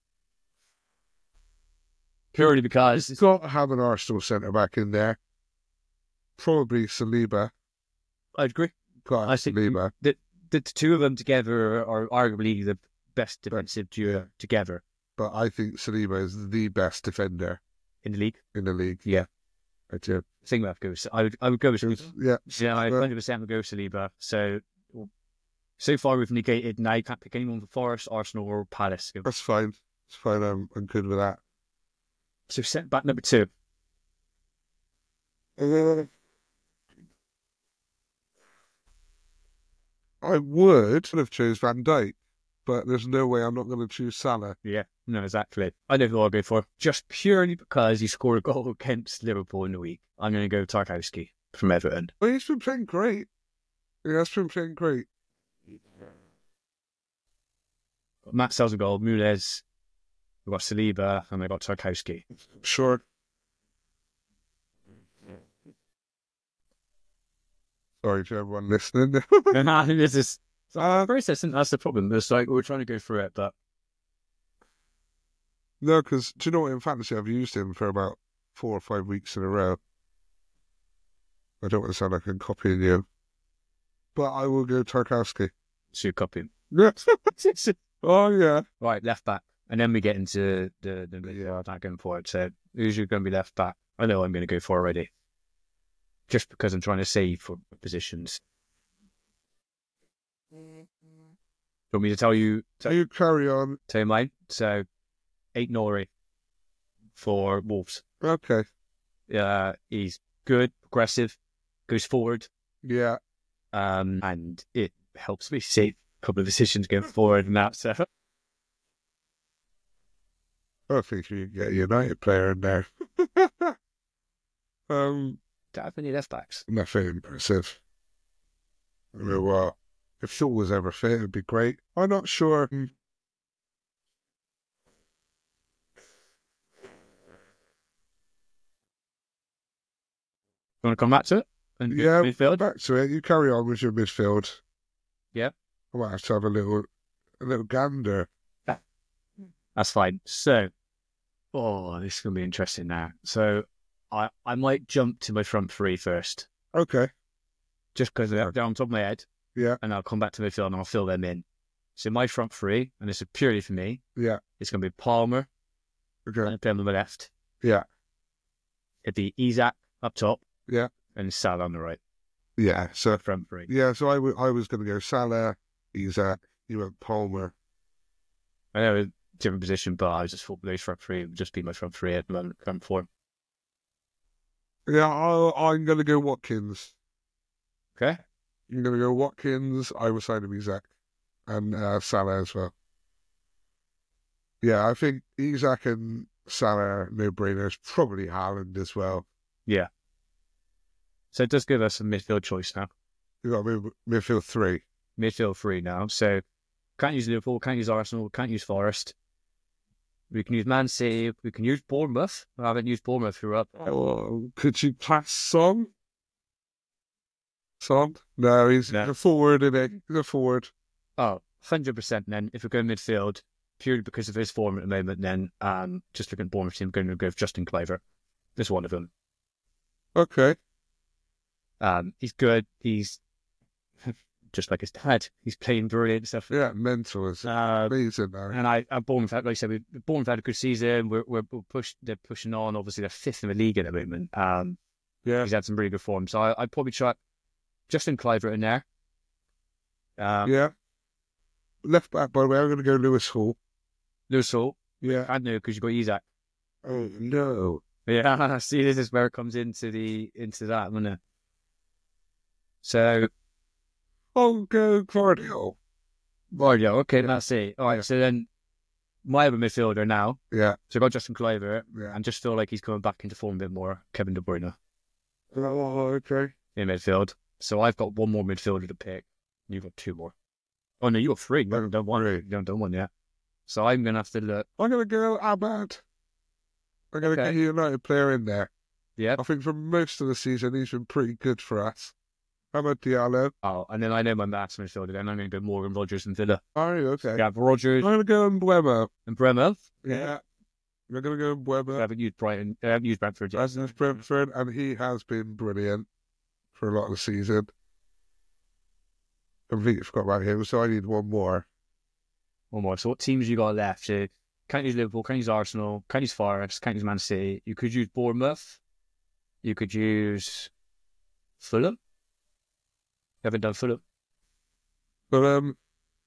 Speaker 2: Purely because
Speaker 1: You've got to have an Arsenal centre back in there. Probably Saliba.
Speaker 2: I agree.
Speaker 1: Got
Speaker 2: I think
Speaker 1: Saliba.
Speaker 2: the, the two of them together are arguably the best defensive duo
Speaker 1: Yeah.
Speaker 2: together
Speaker 1: But I think Saliba is the best defender
Speaker 2: in the league.
Speaker 1: in the league.
Speaker 2: Yeah.
Speaker 1: I do.
Speaker 2: I think we have to go with, I would, I would go with Saliba.
Speaker 1: Yeah.
Speaker 2: Yeah, I
Speaker 1: Well-
Speaker 2: one hundred percent would go with Saliba. So, so far we've negated, now you can't pick anyone for Forest, Arsenal or Palace.
Speaker 1: That's fine. It's fine. I'm, I'm good with that.
Speaker 2: So centre back number two.
Speaker 1: Uh, I would have chose Van Dijk, but there's no way I'm not going to choose Salah.
Speaker 2: Yeah, no, exactly. I know who I'll go for. Just purely because he scored a goal against Liverpool in the week. I'm going to go Tarkowski from Everton.
Speaker 1: Well, he's been playing great. He has been playing great.
Speaker 2: Matt Sells a goal, Mules, we've got Saliba, and we've got Tarkowski.
Speaker 1: Sure. Sorry to everyone listening.
Speaker 2: And this is
Speaker 1: uh,
Speaker 2: process, and that's the problem. It's like we're trying to go through it, but
Speaker 1: no, because do you know what? In fantasy, I've used him for about four or five weeks in a row. I don't want to sound like I'm copying you, but I will go Tarkowski.
Speaker 2: so you copy him.
Speaker 1: Yeah. Oh yeah.
Speaker 2: Right, left back. And then we get into the, the yeah. attack going forward. So who's you going to be left back? I know I'm going to go for already. Just because I'm trying to save for positions. Do you want me to tell you,
Speaker 1: So you carry on.
Speaker 2: tell you mine? So, eight Nori for Wolves.
Speaker 1: Okay.
Speaker 2: Uh, he's good, aggressive, goes forward,
Speaker 1: Yeah.
Speaker 2: um, and it helps me save a couple of decisions going forward and that. So,
Speaker 1: I think you can get a United player in there. um,
Speaker 2: don't have any left backs.
Speaker 1: nothing impressive. I don't know what. If Shaw was ever fit, it'd be great. I'm not sure.
Speaker 2: You want to come back to it? And
Speaker 1: Yeah,
Speaker 2: midfield?
Speaker 1: back to it. You carry on with your midfield.
Speaker 2: Yeah.
Speaker 1: I might have to have a little, a little gander.
Speaker 2: That's fine. So, oh, this is going to be interesting now. So, I, I might jump to my front three first,
Speaker 1: Okay.
Speaker 2: just because they're, they're on top of my head,
Speaker 1: Yeah.
Speaker 2: and I'll come back to midfield and I'll fill them in. So, my front three, and this is purely for me,
Speaker 1: Yeah.
Speaker 2: it's going to be Palmer,
Speaker 1: Okay.
Speaker 2: and play on the left.
Speaker 1: Yeah.
Speaker 2: It'd be Isak up top.
Speaker 1: Yeah.
Speaker 2: And Salah on the right.
Speaker 1: Yeah. So
Speaker 2: Front three.
Speaker 1: yeah. So I, w- I was going to go Salah, Isak. You went Palmer.
Speaker 2: I know a different position, but I just thought those front three would just be my front three at the moment, front four.
Speaker 1: Yeah. I'll, I'm going to go Watkins.
Speaker 2: Okay.
Speaker 1: I'm going to go Watkins. I was side of Isak, and uh, Salah as well. Yeah, I think Isak and Salah no brainers. Probably Haaland as well.
Speaker 2: So it does give us a midfield choice now.
Speaker 1: You got mid- midfield three.
Speaker 2: midfield three now. So can't use Liverpool, can't use Arsenal, can't use Forest. We can use Man City. We can use Bournemouth. I haven't used Bournemouth throughout.
Speaker 1: Oh, could you pass Son? Son? No, he's
Speaker 2: No.
Speaker 1: a forward, isn't he? He's a forward.
Speaker 2: Oh, one hundred percent then. If we go midfield, purely because of his form at the moment, then um, just looking at Bournemouth team, going to go with Justin Kluivert. This one of them.
Speaker 1: Okay.
Speaker 2: Um, he's good. He's just like his dad. He's playing brilliant stuff.
Speaker 1: Yeah, mental is
Speaker 2: Uh,
Speaker 1: amazing now.
Speaker 2: and I, I Bournemouth, like I said, we Bournemouth had a good season. We're we're pushed. They're pushing on. Obviously, they're fifth in the league at the moment. Um,
Speaker 1: Yeah.
Speaker 2: he's had some really good form. So I, I'd probably try Justin Kluivert in there. Um,
Speaker 1: Yeah. Left back, by the way, I'm going to go Lewis Hall.
Speaker 2: Lewis Hall.
Speaker 1: Yeah.
Speaker 2: I know because you got Isaac.
Speaker 1: Oh, no.
Speaker 2: Yeah, see, this is where it comes into the into that, isn't it? So,
Speaker 1: I'll go Guardiola.
Speaker 2: right, yeah, okay, that's it. All right,
Speaker 1: Yeah.
Speaker 2: so then my other midfielder now.
Speaker 1: Yeah.
Speaker 2: So I got Justin Kluivert,
Speaker 1: Yeah.
Speaker 2: and just feel like he's coming back into form a bit more. Kevin De Bruyne
Speaker 1: Oh, okay.
Speaker 2: in midfield. So I've got one more midfielder to pick. You've got two more. Oh no, you got three. You haven't done one.
Speaker 1: Three.
Speaker 2: You haven't done one yet. So I'm gonna have to look.
Speaker 1: I'm going to go Ahmad. I'm going to
Speaker 2: Okay.
Speaker 1: get a United player in there.
Speaker 2: Yep.
Speaker 1: I think for most of the season, he's been pretty good for us. Ahmad Diallo.
Speaker 2: Oh, and then I know my maths midfielder. Then I'm going to go Morgan Rogers and Villa.
Speaker 1: Are you okay?
Speaker 2: You have Rogers
Speaker 1: I'm going to go Mbuemo.
Speaker 2: and Bremer.
Speaker 1: Yeah. We're going to go
Speaker 2: I
Speaker 1: Mbuemo.
Speaker 2: haven't used Brighton. I haven't used Brentford yet.
Speaker 1: As is Brentford, and he has been brilliant for a lot of the season. Completely forgot about him, so I need one more.
Speaker 2: One more. So what teams you got left? So can't use Liverpool, can't use Arsenal, can't use Forest, can't use Man City. You could use Bournemouth. You could use Fulham. You haven't done Fulham.
Speaker 1: But um,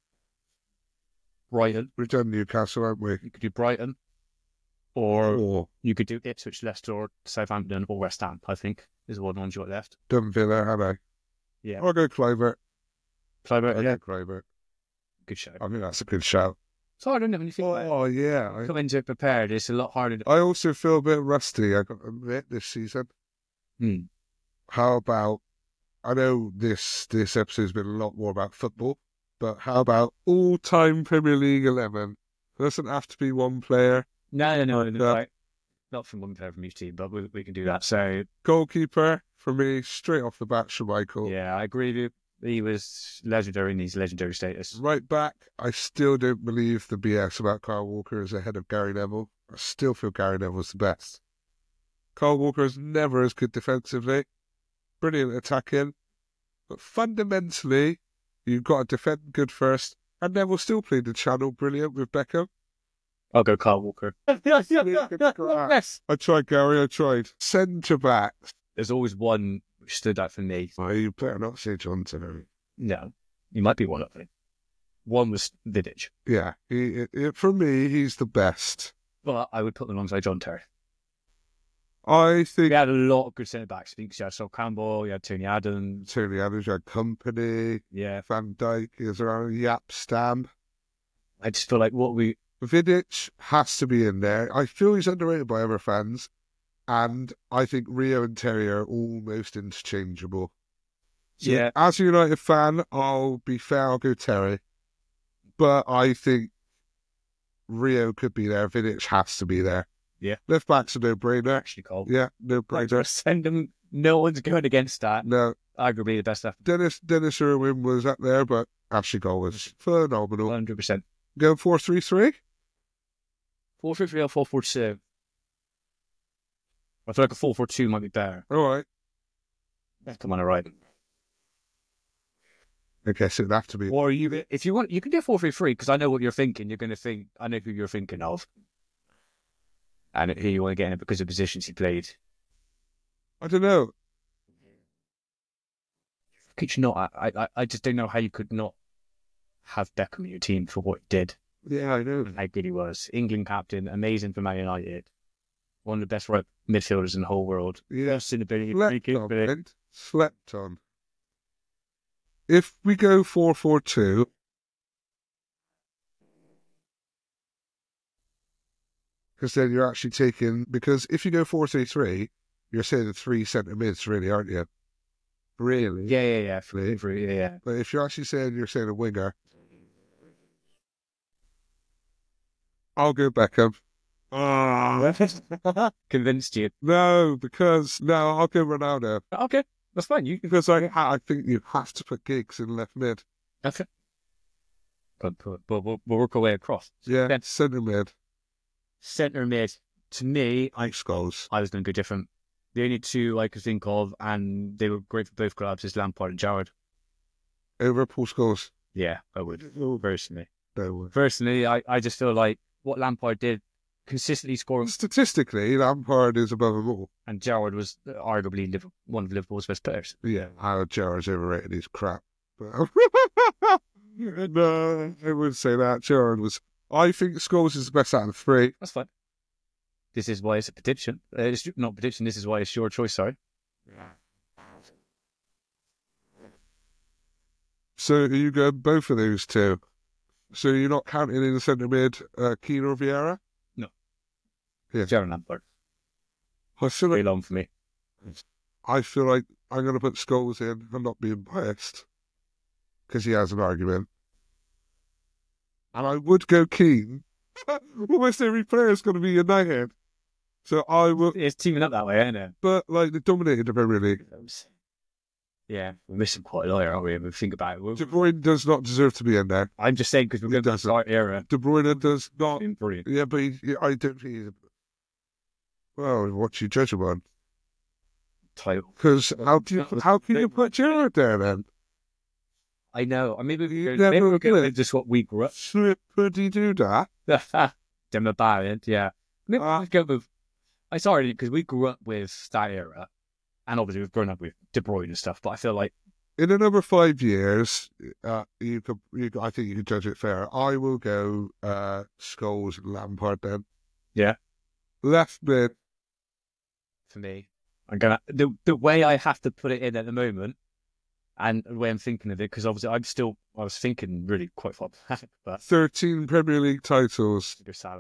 Speaker 2: Brighton.
Speaker 1: we've done Newcastle, haven't we?
Speaker 2: You could do Brighton. Or
Speaker 1: Or
Speaker 2: you could do Ipswich, Leicester, or Southampton, or West Ham, I think, is the one ones you got left.
Speaker 1: done Villa, have I?
Speaker 2: Yeah.
Speaker 1: I'll go Kluivert.
Speaker 2: Kluivert,
Speaker 1: I'll
Speaker 2: yeah.
Speaker 1: go Kluivert.
Speaker 2: Good show.
Speaker 1: I think that's a good shout.
Speaker 2: It's hard, isn't it, when you think about it?
Speaker 1: Oh, yeah. I,
Speaker 2: Come into it prepared, it's a lot harder. To...
Speaker 1: I also feel a bit rusty, I got to admit, this season.
Speaker 2: Hmm.
Speaker 1: How about, I know this this episode's been a lot more about football, but how about all-time Premier League eleven? It doesn't have to be one player.
Speaker 2: No, no, no, no,
Speaker 1: Yeah.
Speaker 2: like, not from one player from each team, but we, we can do that. So,
Speaker 1: Goalkeeper, for me, straight off the bat, Schmeichel.
Speaker 2: yeah, I agree with you. He was legendary in his legendary status.
Speaker 1: Right back, I still don't believe the B S about Kyle Walker is ahead of Gary Neville. I still feel Gary Neville's the best. Kyle Walker is never as good defensively. Brilliant attacking. But fundamentally, you've got to defend good first. And Neville still played the channel brilliant with Beckham.
Speaker 2: I'll go Kyle Walker.
Speaker 1: Yes. I tried, Gary, I tried. Centre back.
Speaker 2: There's always one which stood out for me.
Speaker 1: Oh, you better not say John Terry.
Speaker 2: No, he might be one of them. One was Vidic,
Speaker 1: Yeah, he, he, for me, he's the best.
Speaker 2: but I would put them alongside John Terry.
Speaker 1: I think
Speaker 2: We had a lot of good centre backs. I think you had Sol Campbell, you had Tony Adams.
Speaker 1: Tony Adams, you had Company,
Speaker 2: Yeah,
Speaker 1: Van Dijk, is around Yap Stam.
Speaker 2: I just feel like what we
Speaker 1: Vidic has to be in there. I feel he's underrated by other fans, and I think Rio and Terry are almost interchangeable. So
Speaker 2: Yeah.
Speaker 1: as a United fan, I'll be fair, I'll go Terry. But I think Rio could be there. Vidic has to be there.
Speaker 2: Yeah.
Speaker 1: Left back's a no-brainer.
Speaker 2: actually called.
Speaker 1: Yeah, no
Speaker 2: Right,
Speaker 1: brainer.
Speaker 2: send them. No one's going against that.
Speaker 1: No,
Speaker 2: Arguably the best left.
Speaker 1: Dennis Dennis Irwin was up there, but Ashley Cole was phenomenal.
Speaker 2: one hundred percent.
Speaker 1: Go four three three.
Speaker 2: four three three or four four two. I feel like a four four two might be better.
Speaker 1: All right.
Speaker 2: Come on, all right.
Speaker 1: I guess it'd have to be.
Speaker 2: Or you, if you want, you can do four three three because I know what you're thinking. You're going to think, I know who you're thinking of, and who you want to get in because of positions he played.
Speaker 1: I don't know.
Speaker 2: Could you not? I, I, I just don't know how you could not have Beckham in your team for what he did.
Speaker 1: Yeah, I know.
Speaker 2: How good he was. England captain, amazing for Man United. One of the best right midfielders in the whole world.
Speaker 1: Yeah.
Speaker 2: Best in ability, free
Speaker 1: Slept
Speaker 2: kick
Speaker 1: on,
Speaker 2: ability.
Speaker 1: Brent. Slept on. If we go four four two, because then you're actually taking, because if you go four three three, you're saying the three centre mids, really, aren't you? Really?
Speaker 2: Yeah, yeah, yeah.
Speaker 1: Really?
Speaker 2: For, yeah, yeah.
Speaker 1: But if you're actually saying you're saying a winger, I'll go Beckham. Ah,
Speaker 2: Convinced you.
Speaker 1: no, because no, I'll go Ronaldo.
Speaker 2: Okay, that's fine. You can.
Speaker 1: Because I, I think you have to put Giggs in left mid.
Speaker 2: Okay. But, but, but we'll, we'll work our way across.
Speaker 1: Yeah,
Speaker 2: Then
Speaker 1: centre mid.
Speaker 2: centre mid. To me, I
Speaker 1: Goals.
Speaker 2: I was going to go different. The only two I could think of, and they were great for both clubs, is Lampard and Gerrard.
Speaker 1: Over Paul Scholes.
Speaker 2: Yeah, I would personally.
Speaker 1: No way.
Speaker 2: Personally, I, I just feel like what Lampard did, consistently scoring,
Speaker 1: Statistically, Lampard is above them all.
Speaker 2: and Gerrard was arguably Liv- one of Liverpool's best players.
Speaker 1: Yeah, how Gerrard's overrated is crap. But no, I wouldn't say that. Gerrard was. I think Scholes is the best out of the three.
Speaker 2: That's fine. This is why it's a prediction. Uh, it's not a prediction. This is why it's your choice. Sorry.
Speaker 1: So you go both of those two. So you're not counting in the centre mid, uh, Keane or Vieira?
Speaker 2: No.
Speaker 1: Yeah.
Speaker 2: Gerrard Lampard.
Speaker 1: I feel
Speaker 2: Very
Speaker 1: like
Speaker 2: long for me.
Speaker 1: I feel like I'm going to put Scholes in. I'm not being biased because he has an argument, and I would go Keane. Almost every player is going to be United, so I will.
Speaker 2: It's teaming up that way, isn't it?
Speaker 1: But like they dominated the Premier League.
Speaker 2: Yeah, we're missing quite a lot here, aren't we? If we think about it. We're,
Speaker 1: De Bruyne does not deserve to be in there.
Speaker 2: I'm just saying because we're
Speaker 1: He
Speaker 2: going to
Speaker 1: doesn't.
Speaker 2: start era.
Speaker 1: De Bruyne does not.
Speaker 2: Been brilliant.
Speaker 1: Yeah, but he, he- I don't think he's. Well, what you judge him on?
Speaker 2: Title.
Speaker 1: Because how do you, how can you put Gerrard there then?
Speaker 2: I know. I mean, maybe,
Speaker 1: You
Speaker 2: maybe
Speaker 1: never
Speaker 2: we're going
Speaker 1: did.
Speaker 2: to just what we grew up.
Speaker 1: Flippity do that.
Speaker 2: Dem about it, yeah. Maybe
Speaker 1: Ah.
Speaker 2: we'll go with. I sorry because we grew up with that era, and obviously we've grown up with De Bruyne and stuff. But I feel like
Speaker 1: In another five years, uh, you could, you could, I think you can judge it fair. I will go uh, Scholes and Lampard then.
Speaker 2: Yeah.
Speaker 1: Left mid,
Speaker 2: for me, I'm gonna the the way I have to put it in at the moment, and the way I'm thinking of it, because obviously I'm still I was thinking really quite far back, but
Speaker 1: thirteen Premier League titles.
Speaker 2: go Salah.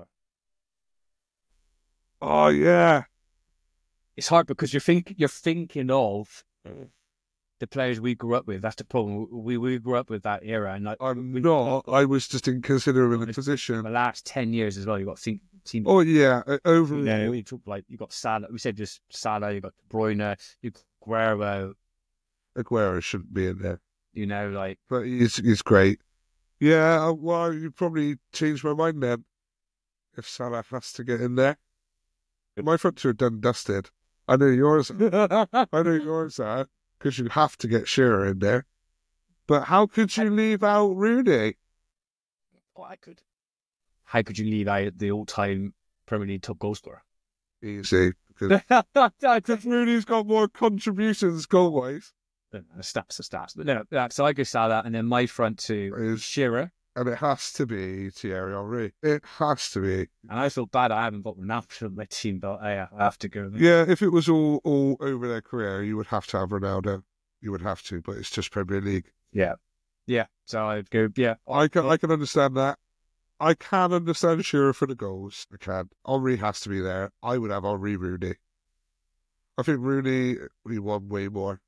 Speaker 1: Oh, yeah.
Speaker 2: It's hard because you're think you're thinking of the players we grew up with. That's the problem. We we grew up with that era, and like
Speaker 1: I'm
Speaker 2: we,
Speaker 1: not. I was just in considering the position.
Speaker 2: the last ten years as well. You got to think team.
Speaker 1: Oh, yeah. uh, Over.
Speaker 2: Yeah, we talk like you got Salah. We said just Salah. You got De Bruyne. You got Guerrero.
Speaker 1: Aguero shouldn't be in there.
Speaker 2: You know, like
Speaker 1: But he's, he's great. Yeah, uh, well, you probably changed my mind then. If Salah has to get in there. My front two are done and dusted. I know yours. I know yours are, because you have to get Shearer in there. But how could you leave out Rooney?
Speaker 2: oh, I could. How could you leave out the all-time Premier League top goal scorer?
Speaker 1: Easy, because because Rooney's got more contributions goal-wise.
Speaker 2: The stats, the stats. But no, yeah, so I go Salah, and then my front two is
Speaker 1: Is-
Speaker 2: Shearer.
Speaker 1: And it has to be Thierry Henry. It has to be.
Speaker 2: And I feel bad I haven't got Ronaldo on my team, but I, I have to go.
Speaker 1: Yeah, if it was all, all over their career, you would have to have Ronaldo. You would have to, but it's just Premier League.
Speaker 2: Yeah. Yeah. So I'd go, yeah.
Speaker 1: I can, I can understand that. I can understand Shearer for the goals. I can. Henry has to be there. I would have Henry Rooney. I think Rooney, he won way more.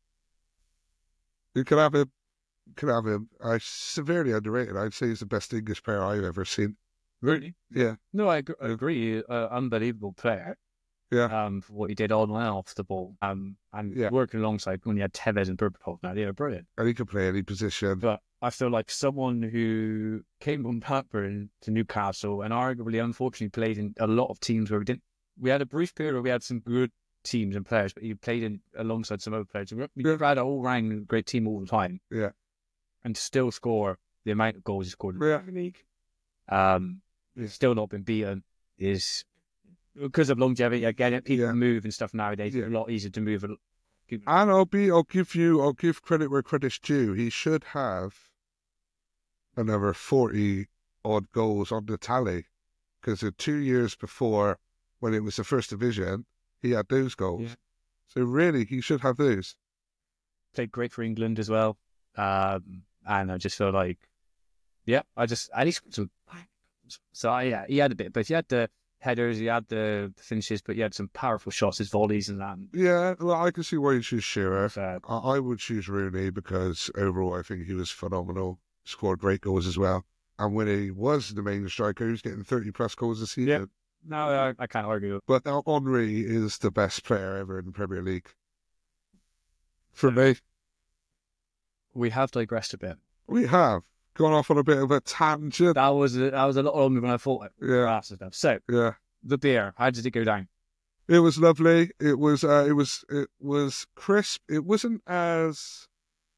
Speaker 1: You can have him. You can have him. Uh, severely underrated. I'd say he's the best English player I've ever seen.
Speaker 2: Really?
Speaker 1: Yeah.
Speaker 2: No, I, ag- I agree. Uh, unbelievable player.
Speaker 1: Yeah.
Speaker 2: Um, for what he did on and off the ball. Um, and
Speaker 1: Yeah.
Speaker 2: working alongside when you had Tevez and Berbatov. Now they were brilliant.
Speaker 1: And he can play any position.
Speaker 2: But I feel like someone who came from Blackburn to Newcastle and arguably, unfortunately, played in a lot of teams where we didn't. We had a brief period where we had some good teams and players, but he played in alongside some other players. We
Speaker 1: Yeah.
Speaker 2: had an all-round great team all the time.
Speaker 1: Yeah.
Speaker 2: And still score the amount of goals he scored in the
Speaker 1: Yeah.
Speaker 2: Premier League. Um,
Speaker 1: Yeah.
Speaker 2: still not been beaten is because of longevity. Again, people
Speaker 1: Yeah.
Speaker 2: move and stuff nowadays.
Speaker 1: Yeah.
Speaker 2: It's a lot easier to move. a-
Speaker 1: And I'll be, I'll give you, I'll give credit where credit's due. He should have another forty odd goals on the tally, because the two years before, when it was the first division, he had those goals.
Speaker 2: Yeah.
Speaker 1: So really, he should have those.
Speaker 2: Played great for England as well. Um, and I just feel like, yeah, I just, and he scored some. So I, yeah, he had a bit, but he had the headers, he had the finishes, but he had some powerful shots, his volleys and that.
Speaker 1: Yeah, well, I can see why you choose Shearer.
Speaker 2: So,
Speaker 1: I, I would choose Rooney because overall I think he was phenomenal. Scored great goals as well. And when he was the main striker, he was getting thirty plus goals a season.
Speaker 2: Yeah. no, I, I can't argue.
Speaker 1: But now Henry is the best player ever in the Premier League. For me,
Speaker 2: We have digressed a bit.
Speaker 1: we have gone off on a bit of a tangent.
Speaker 2: That was a, that was a lot longer than I thought.
Speaker 1: Yeah,
Speaker 2: That's the stuff. So
Speaker 1: yeah.
Speaker 2: the beer, how did it go down?
Speaker 1: It was lovely. It was, uh, it was, it was crisp. It wasn't as,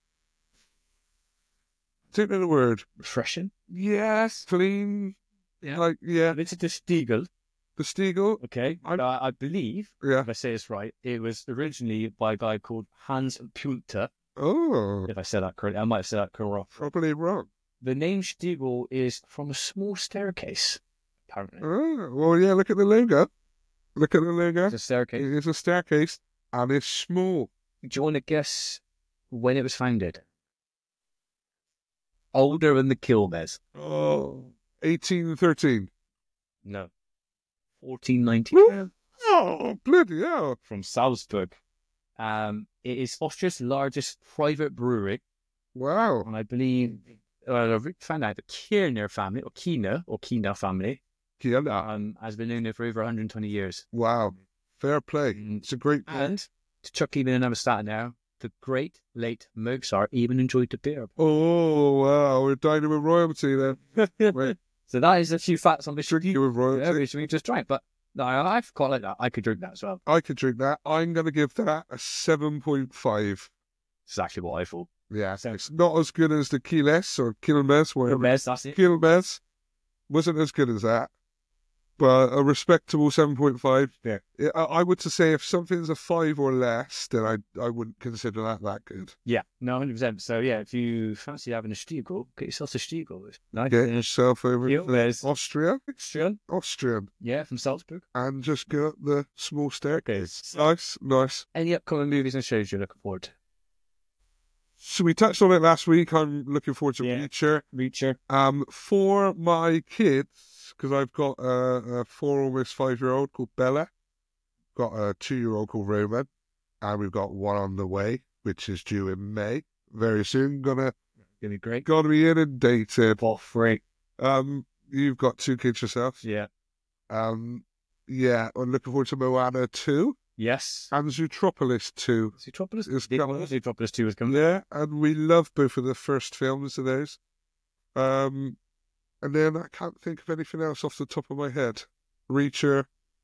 Speaker 1: I don't know the word.
Speaker 2: Refreshing.
Speaker 1: Yes, clean.
Speaker 2: Yeah.
Speaker 1: Like, yeah,
Speaker 2: This is the Stiegel.
Speaker 1: the Stiegel.
Speaker 2: Okay.
Speaker 1: I'm-
Speaker 2: Uh, I believe,
Speaker 1: Yeah.
Speaker 2: if I say this right, it was originally by a guy called Hans Punter.
Speaker 1: Oh,
Speaker 2: If I said that correctly, I might have said that correct.
Speaker 1: probably wrong.
Speaker 2: The name Stiegel is from a small staircase, apparently.
Speaker 1: Oh, well, yeah, look at the logo. Look at the logo.
Speaker 2: It's a staircase.
Speaker 1: It is a staircase and it's small.
Speaker 2: Do you want to guess when it was founded? Older than the Quilmes.
Speaker 1: Oh, eighteen thirteen.
Speaker 2: No. fourteen ninety.
Speaker 1: Oh, bloody hell.
Speaker 2: From Salzburg. Um, it is Austria's largest private brewery,
Speaker 1: Wow.
Speaker 2: and I believe uh, I found out the Kirner family, or Kina, or Kina family,
Speaker 1: Yeah,
Speaker 2: um, has been known there for over one hundred twenty years.
Speaker 1: wow. Fair play.
Speaker 2: Mm.
Speaker 1: It's a great beer.
Speaker 2: And to chuck even another stat now, the great late Mozart even enjoyed the beer.
Speaker 1: Oh, wow. We're dining with royalty then. Wait,
Speaker 2: So that is a few facts on this
Speaker 1: drinking
Speaker 2: review.
Speaker 1: with royalty.
Speaker 2: Yeah, we should just try it, but no, I, I quite like that. I could drink that as well.
Speaker 1: I could drink that. I'm going to give that a seven point five.
Speaker 2: It's actually what I thought.
Speaker 1: Yeah,
Speaker 2: So-
Speaker 1: it's not as good as the Quilmes or Quilmes, whatever.
Speaker 2: Quilmes, that's it.
Speaker 1: Quilmes wasn't as good as that, but a respectable seven point five.
Speaker 2: Yeah.
Speaker 1: I, I would to say if something's a five or less, then I I wouldn't consider that that good.
Speaker 2: Yeah, no, one hundred percent. So yeah, if you fancy having a Stiegel, get yourself a Stiegel. It's nice.
Speaker 1: Get yourself over to
Speaker 2: Quilmes.
Speaker 1: Austria,
Speaker 2: Austrian.
Speaker 1: Austrian,
Speaker 2: Yeah, from Salzburg.
Speaker 1: and just go up the small staircase.
Speaker 2: Okay.
Speaker 1: Nice, nice.
Speaker 2: Any upcoming movies and shows you're looking forward to?
Speaker 1: So we touched on it last week. I'm looking forward to
Speaker 2: Yeah.
Speaker 1: Reacher.
Speaker 2: Reacher.
Speaker 1: Um, for my kids, because I've got a, a four, almost five-year-old called Bella, got a two-year-old called Roman, and we've got one on the way, which is due in May, very soon. Gonna
Speaker 2: Gonna be great.
Speaker 1: gonna be inundated.
Speaker 2: For free.
Speaker 1: Um, you've got two kids yourself.
Speaker 2: Yeah.
Speaker 1: Um, yeah, I'm looking forward to Moana two
Speaker 2: Yes.
Speaker 1: and Zootropolis two.
Speaker 2: Zootropolis?
Speaker 1: It's
Speaker 2: Did-
Speaker 1: coming.
Speaker 2: Zootropolis two is coming.
Speaker 1: Yeah, and we love both of the first films of those. Um, and then I can't think of anything else off the top of my head. Reacher.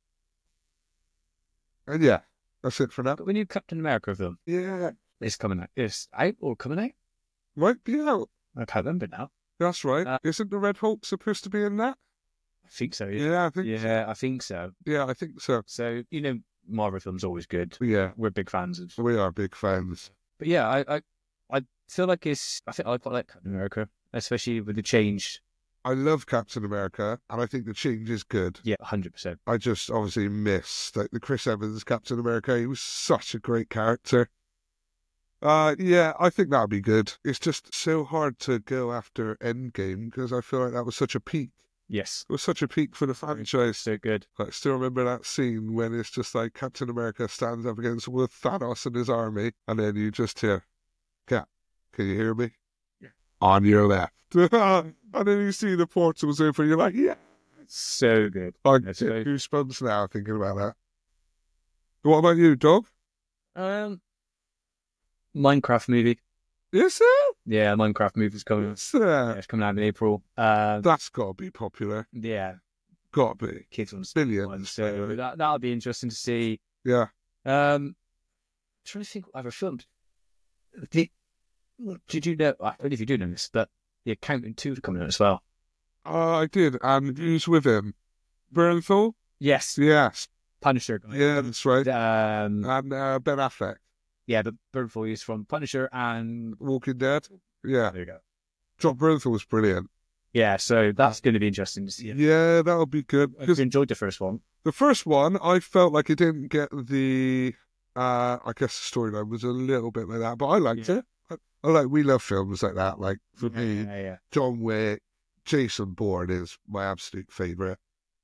Speaker 1: And yeah, that's it for now.
Speaker 2: But we new Captain America film
Speaker 1: Yeah,
Speaker 2: is coming out. It's out or coming out?
Speaker 1: might be out.
Speaker 2: I can't remember now.
Speaker 1: That's right.
Speaker 2: Uh,
Speaker 1: Isn't the Red Hulk supposed to be in that?
Speaker 2: I think so. Yeah.
Speaker 1: Yeah, I think.
Speaker 2: Yeah, I think so.
Speaker 1: Yeah, I think so.
Speaker 2: So you know, Marvel films always good.
Speaker 1: Yeah,
Speaker 2: We're big fans of.
Speaker 1: we are big fans.
Speaker 2: But yeah, I, I, I feel like it's. I think I quite like Captain America, especially with the change.
Speaker 1: I love Captain America, and I think the change is good.
Speaker 2: Yeah, hundred percent.
Speaker 1: I just obviously miss like the Chris Evans Captain America. He was such a great character. Uh, yeah, I think that'd be good. It's just so hard to go after Endgame because I feel like that was such a peak.
Speaker 2: Yes,
Speaker 1: It was such a peak for the franchise.
Speaker 2: so good.
Speaker 1: I still remember that scene when it's just like Captain America stands up against with Thanos and his army, and then you just hear, "Cap, can you hear me?"
Speaker 2: Yeah.
Speaker 1: On your left, and then you see the portals open. You're like, "Yeah."
Speaker 2: So good.
Speaker 1: I
Speaker 2: That's
Speaker 1: get
Speaker 2: right.
Speaker 1: goosebumps now thinking about that. What about you, dog?
Speaker 2: Um, Minecraft movie.
Speaker 1: Is it?
Speaker 2: Yeah, Minecraft movie's coming.
Speaker 1: Is
Speaker 2: Yeah,
Speaker 1: there?
Speaker 2: it's coming out in April. Uh,
Speaker 1: That's got to be popular.
Speaker 2: yeah,
Speaker 1: Got to be.
Speaker 2: kids want to
Speaker 1: Billions.
Speaker 2: so that that'll be interesting to see.
Speaker 1: Yeah.
Speaker 2: Um, trying to think what I've ever filmed. The, did you know? I don't know if you do know this, but The Accountant two is coming out as well.
Speaker 1: Oh, I did. And who's with him? Bernthal?
Speaker 2: Yes,
Speaker 1: Yes.
Speaker 2: Punisher guy.
Speaker 1: Yeah, that's right.
Speaker 2: Um,
Speaker 1: And uh, Ben Affleck.
Speaker 2: yeah, but Bernthal is from Punisher, and
Speaker 1: Walking Dead. Yeah.
Speaker 2: there you go.
Speaker 1: John Bernthal was brilliant.
Speaker 2: Yeah, so that's going to be interesting to see.
Speaker 1: Yeah, that'll be good.
Speaker 2: I've
Speaker 1: Because
Speaker 2: enjoyed the first one.
Speaker 1: the first one, I felt like it didn't get the, uh, I guess the storyline was a little bit like that, but I liked
Speaker 2: Yeah.
Speaker 1: it. I, I like, we love films like that. Like, for me,
Speaker 2: Yeah, yeah.
Speaker 1: John Wick, Jason Bourne is my absolute favourite.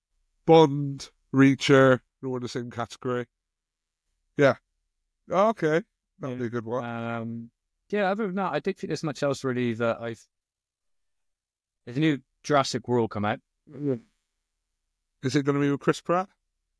Speaker 1: Bond, Reacher, all in the same category. Yeah. Oh, okay. That'll
Speaker 2: Yeah.
Speaker 1: be a good one.
Speaker 2: Um, yeah, other than that, I don't think there's much else really that I've. There's a new Jurassic World come out.
Speaker 1: Is it going to be with Chris Pratt?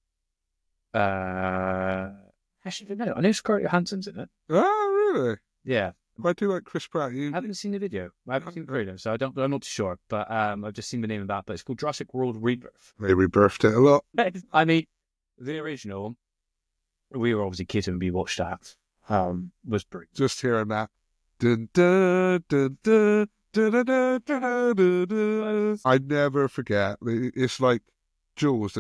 Speaker 2: Uh, actually, no, I know Scarlett Johansson's in it.
Speaker 1: Oh, really?
Speaker 2: Yeah,
Speaker 1: I do like Chris Pratt. You,
Speaker 2: I haven't seen the video. I haven't seen the trailer, so I don't. I'm not too sure. But um, I've just seen the name of that. But it's called Jurassic World Rebirth.
Speaker 1: they rebirthed it a lot.
Speaker 2: I mean, the original. We were obviously kids when we watched that. Um, was pretty.
Speaker 1: Just hearing that. Dun, dun, dun, dun, dun, dun, dun, dun, dun, dun. I never forget. It's like Jules.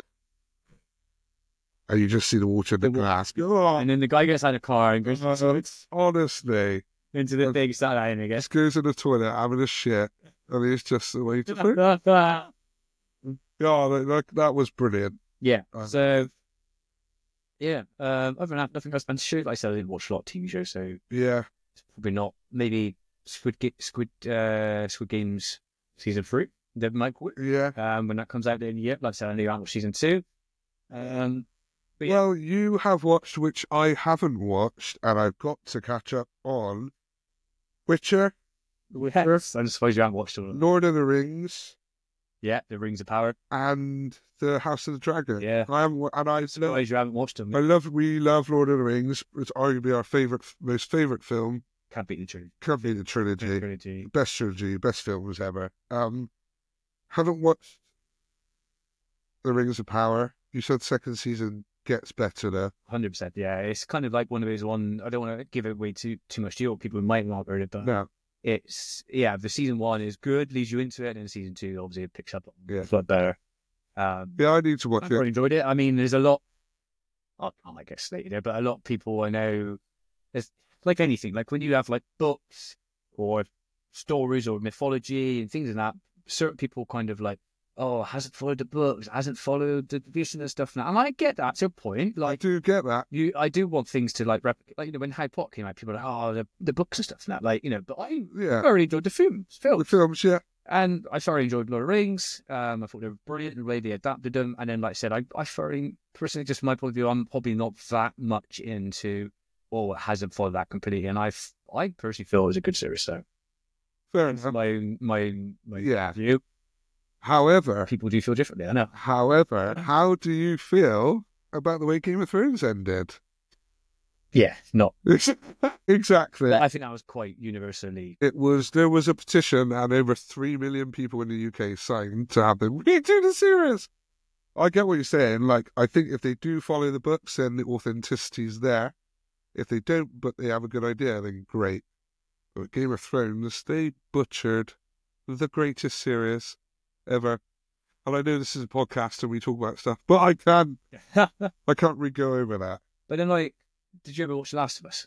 Speaker 1: And you just see the water in the
Speaker 2: The wa-
Speaker 1: glass. Oh,
Speaker 2: And then the guy gets out of the car and goes
Speaker 1: honestly,
Speaker 2: into the big satellite, I guess.
Speaker 1: just goes in the toilet having a shit, and it's just the way to. Yeah, that, that, that was brilliant.
Speaker 2: Yeah.
Speaker 1: Uh,
Speaker 2: So, yeah. Um, other than that, nothing else. And sure, like I said, I didn't watch a lot of T V shows, so
Speaker 1: Yeah,
Speaker 2: it's probably not. Maybe Squid Ga- Squid uh, Squid Games season three. That might
Speaker 1: yeah.
Speaker 2: um when that comes out in the year. Like I said, I knew I watched season two. Um, but yeah.
Speaker 1: Well, you have watched, which I haven't watched, and I've got to catch up on. Witcher,
Speaker 2: Yes. I suppose you haven't watched all of them.
Speaker 1: Lord of the Rings,
Speaker 2: Yeah, The Rings of Power.
Speaker 1: and the House of the Dragon.
Speaker 2: Yeah.
Speaker 1: I haven't, wa- and I
Speaker 2: I
Speaker 1: love,
Speaker 2: suppose you haven't watched them.
Speaker 1: I love, we love Lord of the Rings. It's arguably our favorite, most favorite film.
Speaker 2: Can't beat the trilogy.
Speaker 1: Can't be the trilogy.
Speaker 2: trilogy.
Speaker 1: Best trilogy, best films ever. Um, haven't watched The Rings of Power. You said second season gets better there.
Speaker 2: Hundred percent, yeah. It's kind of like one of those one. I don't want to give it away too too much to you. People might not have heard it, but
Speaker 1: No,
Speaker 2: it's yeah. The season one is good, leads you into it, and season two obviously it picks up
Speaker 1: Yeah.
Speaker 2: a lot better. Um,
Speaker 1: yeah, I need to watch
Speaker 2: I've
Speaker 1: it.
Speaker 2: really enjoyed it. I mean, there's a lot. I can't get slated there, but a lot of people I know. There's like anything, like when you have like books or stories or mythology and things like that. Certain people kind of like, oh, hasn't followed the books, hasn't followed the vision and stuff now. And I get that to a point.
Speaker 1: I
Speaker 2: Like
Speaker 1: do get that.
Speaker 2: you, I do want things to like replicate. Like you know, when Harry Potter came out, people were like, oh, the, the books and stuff now. Like you know, but I
Speaker 1: Yeah,
Speaker 2: thoroughly enjoyed the films,
Speaker 1: the
Speaker 2: films,
Speaker 1: films. Yeah,
Speaker 2: and I thoroughly enjoyed Lord of the Rings. Um, I thought they were brilliant in the way they adapted them. And then, like I said, I, I thoroughly, personally, just from my point of view, I'm probably not that much into or hasn't followed that completely. And I, I personally feel it was a good series. So
Speaker 1: fair
Speaker 2: that's
Speaker 1: enough.
Speaker 2: my my my
Speaker 1: Yeah.
Speaker 2: view.
Speaker 1: However,
Speaker 2: People do feel differently. I know.
Speaker 1: however, how do you feel about the way Game of Thrones ended?
Speaker 2: Yeah, not.
Speaker 1: Exactly.
Speaker 2: But I think that was quite universally.
Speaker 1: It was there was a petition and over three million people in the U K signed to have them redo the series. I get what you're saying. Like, I think if they do follow the books, then the authenticity's there. If they don't, but they have a good idea, then great. But Game of Thrones, they butchered the greatest series ever. And I know this is a podcast and we talk about stuff, but I can't, I can't really go over that.
Speaker 2: But then, like, did you ever watch The Last of Us?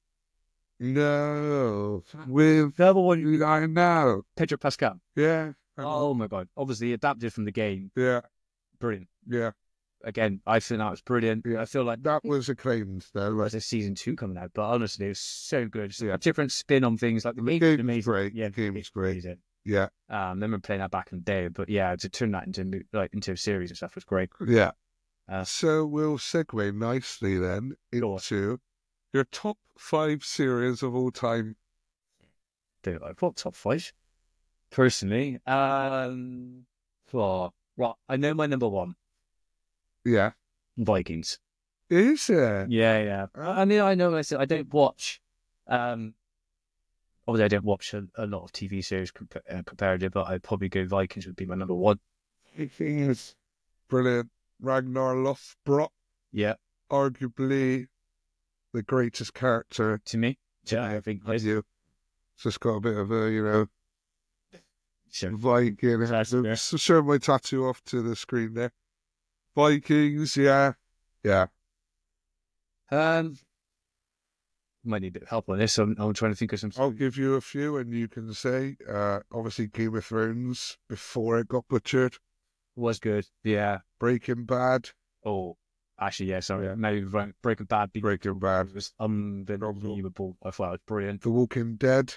Speaker 1: No, with
Speaker 2: The other one,
Speaker 1: I know,
Speaker 2: Pedro Pascal.
Speaker 1: yeah, I know.
Speaker 2: Oh my god! Obviously adapted from the game.
Speaker 1: yeah,
Speaker 2: Brilliant.
Speaker 1: yeah.
Speaker 2: Again, I think that was brilliant.
Speaker 1: Yeah.
Speaker 2: I feel like
Speaker 1: That was acclaimed though. Like,
Speaker 2: there's a season two coming out, but honestly, it was so good. Just
Speaker 1: Yeah.
Speaker 2: a different spin on things. Like the,
Speaker 1: The
Speaker 2: game
Speaker 1: game
Speaker 2: was
Speaker 1: was
Speaker 2: amazing.
Speaker 1: great.
Speaker 2: Yeah,
Speaker 1: The game was great.
Speaker 2: amazing.
Speaker 1: yeah,
Speaker 2: Um, I remember playing that back in the day, but yeah, to turn that into a mo- like into a series and stuff was great.
Speaker 1: yeah.
Speaker 2: Uh,
Speaker 1: So we'll segue nicely then
Speaker 2: Go on.
Speaker 1: into your top five series of all time.
Speaker 2: Dude, I've got top five personally. Um, well, right, I know my number one,
Speaker 1: Yeah,
Speaker 2: Vikings.
Speaker 1: is it?
Speaker 2: Yeah, yeah. I mean, I know. I said I don't watch. Um, obviously, I don't watch a, a lot of T V series compa- uh, comparative, but I'd probably go Vikings would be my number one.
Speaker 1: Vikings, brilliant. Ragnar Lothbrok,
Speaker 2: Yeah,
Speaker 1: arguably the greatest character.
Speaker 2: to me. Yeah, I think
Speaker 1: Have you? Just got a bit of a, you know,
Speaker 2: so.
Speaker 1: Viking.
Speaker 2: That's fair.
Speaker 1: So show my tattoo off to the screen there. Vikings, yeah, yeah.
Speaker 2: Um, might need a bit of help on this. I'm, I'm trying to think of some.
Speaker 1: I'll give you a few, and you can say, uh, obviously, Game of Thrones before it got butchered.
Speaker 2: Was good. Yeah.
Speaker 1: Breaking Bad,
Speaker 2: Oh, actually, yeah. Sorry.
Speaker 1: Yeah.
Speaker 2: Now you've right. Breaking Bad. beat-
Speaker 1: Breaking Bad.
Speaker 2: It was unbelievable. I thought it was brilliant.
Speaker 1: The Walking Dead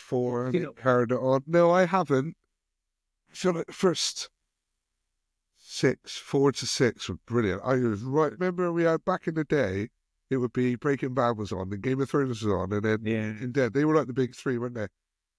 Speaker 1: before
Speaker 2: You
Speaker 1: it
Speaker 2: know-
Speaker 1: carried it on. No, I haven't. I feel like the first six, four to six was brilliant. I was right. Remember, we had back in the day, it would be Breaking Bad was on, and Game of Thrones was on, and then
Speaker 2: Yeah.
Speaker 1: and then they were like the big three, weren't they?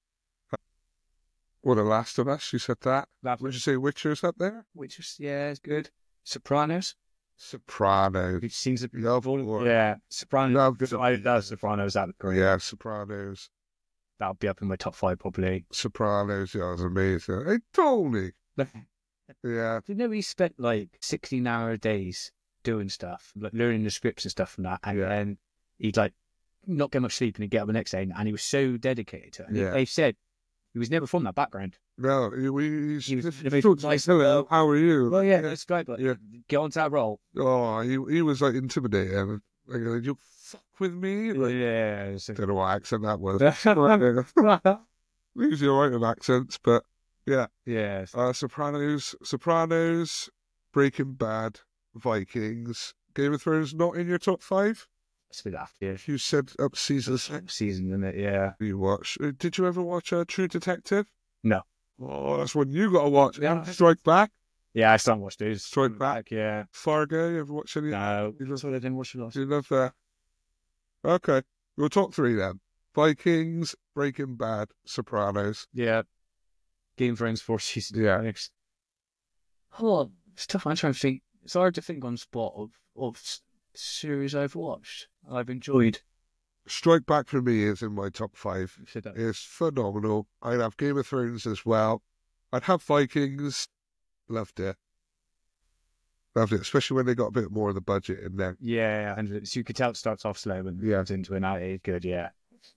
Speaker 1: Or The Last of Us, you said that.
Speaker 2: That
Speaker 1: Would you
Speaker 2: was,
Speaker 1: say Witcher's up there?
Speaker 2: which is, yeah, it's good. Sopranos.
Speaker 1: Sopranos.
Speaker 2: Which seems to be
Speaker 1: Love war.
Speaker 2: Yeah, Sopranos.
Speaker 1: Love
Speaker 2: Good. I love Sopranos. That great.
Speaker 1: Yeah, Sopranos.
Speaker 2: That'll be up in my top five probably.
Speaker 1: Sopranos, yeah, it was amazing. Hey, Tony. Yeah.
Speaker 2: You know, he spent like sixteen hour days doing stuff, like learning the scripts and stuff from that, and
Speaker 1: Yeah.
Speaker 2: then he'd like not get much sleep and he'd get up the next day, and he was so dedicated to it. And
Speaker 1: Yeah.
Speaker 2: they said he was never from that background.
Speaker 1: No, he, we, he's,
Speaker 2: He was-
Speaker 1: he's,
Speaker 2: he was
Speaker 1: he's
Speaker 2: nice.
Speaker 1: hello, how are you?
Speaker 2: Well, yeah, that's great, but
Speaker 1: Yeah.
Speaker 2: get onto that role.
Speaker 1: Oh, he, he was like intimidating. Like, you fuck with me? Like,
Speaker 2: Yeah.
Speaker 1: I don't know what accent that was.
Speaker 2: So...
Speaker 1: Usually alright with accents, but yeah.
Speaker 2: yes.
Speaker 1: Uh, Sopranos, Sopranos, Breaking Bad, Vikings, Game of Thrones not in your top five?
Speaker 2: It's a bit after yeah.
Speaker 1: You said up season six.
Speaker 2: season, isn't it? Yeah.
Speaker 1: You watch. Uh, Did you ever watch uh, True Detective?
Speaker 2: No.
Speaker 1: Oh, that's one you got to watch.
Speaker 2: Yeah.
Speaker 1: Strike Back,
Speaker 2: Yeah, I still haven't watched those.
Speaker 1: Strike Back.
Speaker 2: Yeah.
Speaker 1: Fargo. You ever watch any?
Speaker 2: No.
Speaker 1: You
Speaker 2: That's what I didn't watch the last.
Speaker 1: You love that. Okay, we'll top three then. Vikings, Breaking Bad, Sopranos.
Speaker 2: Yeah. Game of Thrones four seasons.
Speaker 1: Yeah.
Speaker 2: Next. Oh, it's tough. I'm trying to think. It's hard to think on spot of of s- series I've watched. I've enjoyed.
Speaker 1: Strike Back for me is in my top five.
Speaker 2: You said that.
Speaker 1: It's phenomenal. I'd have Game of Thrones as well. I'd have Vikings. Loved it. Loved it, especially when they got a bit more of the budget in there.
Speaker 2: Yeah, and so you could tell it starts off slow and
Speaker 1: Yeah.
Speaker 2: goes into an out. It's good. Yeah.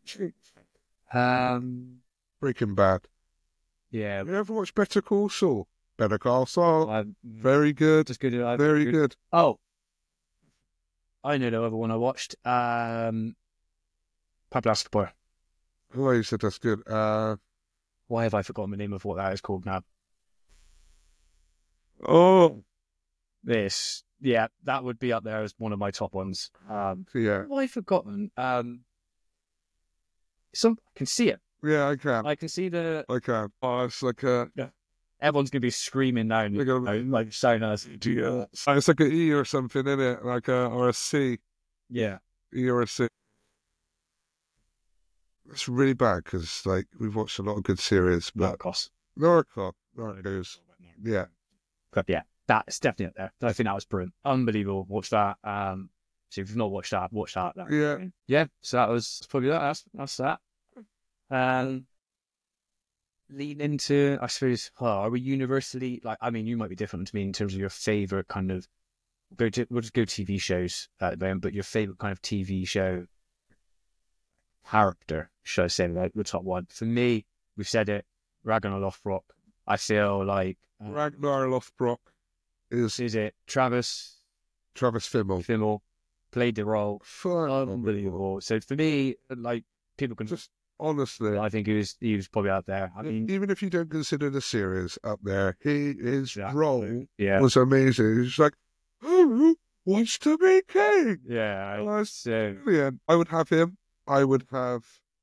Speaker 2: Um.
Speaker 1: Breaking Bad.
Speaker 2: Yeah.
Speaker 1: Have you ever watched Better Call Saul? Better Call Saul.
Speaker 2: I'm
Speaker 1: Very good.
Speaker 2: just good. I've-
Speaker 1: Very good.
Speaker 2: Oh, I know the other one I watched. Um, Pablo Escobar.
Speaker 1: Oh, you said that's good. Uh,
Speaker 2: Why have I forgotten the name of what that is called now?
Speaker 1: oh,
Speaker 2: This, yeah, that would be up there as one of my top ones. Um,
Speaker 1: yeah.
Speaker 2: what have I forgotten? Um, some I can see it.
Speaker 1: Yeah, I can.
Speaker 2: I can see the
Speaker 1: I can. Oh, it's like a...
Speaker 2: everyone's gonna be screaming now,
Speaker 1: They're gonna-
Speaker 2: you know, like so nice.
Speaker 1: Yeah. It's like an E or something, isn't it? Like a, or a C.
Speaker 2: Yeah,
Speaker 1: E or a C. It's really bad because, like, we've watched a lot of good series, but
Speaker 2: Narcos.
Speaker 1: Narcos, Narcos, yeah,
Speaker 2: But yeah, that's definitely up there. I think that was brilliant, unbelievable. Watch that. Um, so if you've not watched that, watch that. That was
Speaker 1: Yeah.
Speaker 2: great. yeah. So that was probably that. That's, that's that. Um, lean into, I suppose. Oh, are we universally like? I mean, you might be different to me in terms of your favorite kind of. Go to we'll just go T V shows at the moment, but your favorite kind of T V show character, should I say, like the top one for me? We've said it. Ragnar Lothbrok. I feel like uh,
Speaker 1: Ragnar Lothbrok is
Speaker 2: is it Travis
Speaker 1: Travis Fimmel.
Speaker 2: Fimmel played the role
Speaker 1: Phenomenal.
Speaker 2: unbelievable. So for me, like people can
Speaker 1: Just honestly,
Speaker 2: I think he was he was probably out there. I mean,
Speaker 1: even if you don't consider the series up there, he his
Speaker 2: Yeah.
Speaker 1: role
Speaker 2: yeah,
Speaker 1: was amazing. He's like, who wants to be king?
Speaker 2: yeah.
Speaker 1: Oh, that's
Speaker 2: So
Speaker 1: brilliant. I would have him. I would have.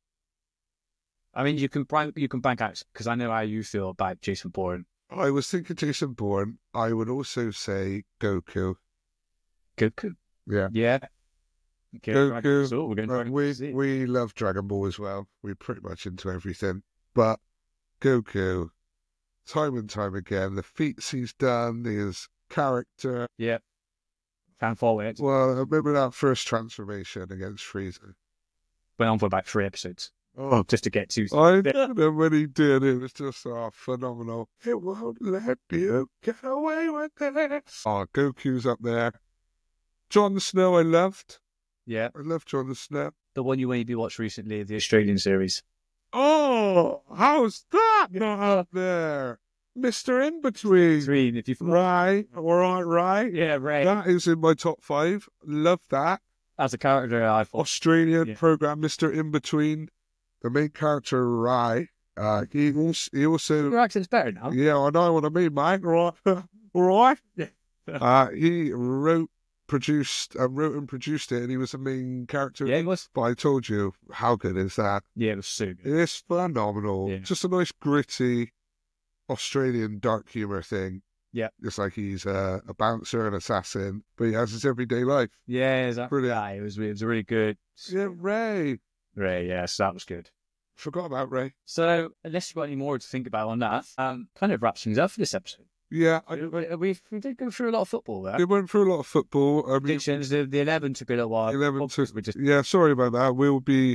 Speaker 2: I mean, you can bank you can bank out because I know how you feel about Jason Bourne.
Speaker 1: I was thinking Jason Bourne. I would also say Goku.
Speaker 2: Goku,
Speaker 1: Yeah.
Speaker 2: yeah. Okay,
Speaker 1: Goku,
Speaker 2: Dragon Ball Z. We're going
Speaker 1: Uh,
Speaker 2: Dragon Ball
Speaker 1: we
Speaker 2: Z.
Speaker 1: we love Dragon Ball as well. We're pretty much into everything. But Goku, time and time again, the feats he's done, his character.
Speaker 2: Yeah, can't follow it.
Speaker 1: Well, I remember that first transformation against Frieza.
Speaker 2: Went on for about three episodes
Speaker 1: Oh,
Speaker 2: just to get to.
Speaker 1: I don't know when he did. It was just oh, phenomenal. It won't let you get away with this. Oh, Goku's up there. Jon Snow, I loved.
Speaker 2: Yeah,
Speaker 1: I love Jon Snow.
Speaker 2: the one you maybe watched recently, the Australian series.
Speaker 1: Oh, how's that not up there? Mister In Between.
Speaker 2: Three, if you
Speaker 1: Right, all right, right.
Speaker 2: yeah, right.
Speaker 1: That is in my top five. Love that.
Speaker 2: As a character, I thought
Speaker 1: Australian
Speaker 2: Yeah.
Speaker 1: program, Mister In Between. The main character, Rai. Uh, he also, he also
Speaker 2: your accent's better now.
Speaker 1: yeah, I know what I mean, mate. Right, right.
Speaker 2: Yeah.
Speaker 1: Uh, he wrote, produced, uh, wrote and produced it, and he was the main character.
Speaker 2: Yeah, it was.
Speaker 1: But I told you, how good is that?
Speaker 2: Yeah, it was so good.
Speaker 1: It's phenomenal.
Speaker 2: Yeah.
Speaker 1: Just a nice gritty Australian dark humour thing.
Speaker 2: Yeah.
Speaker 1: It's like he's a, a bouncer, an assassin, but he has his everyday life.
Speaker 2: Yeah, exactly.
Speaker 1: Brilliant.
Speaker 2: Yeah, it was it was a really good.
Speaker 1: Yeah, Ray.
Speaker 2: Ray, yeah, so that was good.
Speaker 1: Forgot about Ray.
Speaker 2: So, unless you've got any more to think about on that, um, kind of wraps things up for this episode.
Speaker 1: Yeah, I,
Speaker 2: We, we, we did go through a lot of football there.
Speaker 1: we went through a lot of football. I mean,
Speaker 2: Predictions, the, the eleven took a little while.
Speaker 1: eleven to,
Speaker 2: We just,
Speaker 1: yeah, sorry about that. We'll be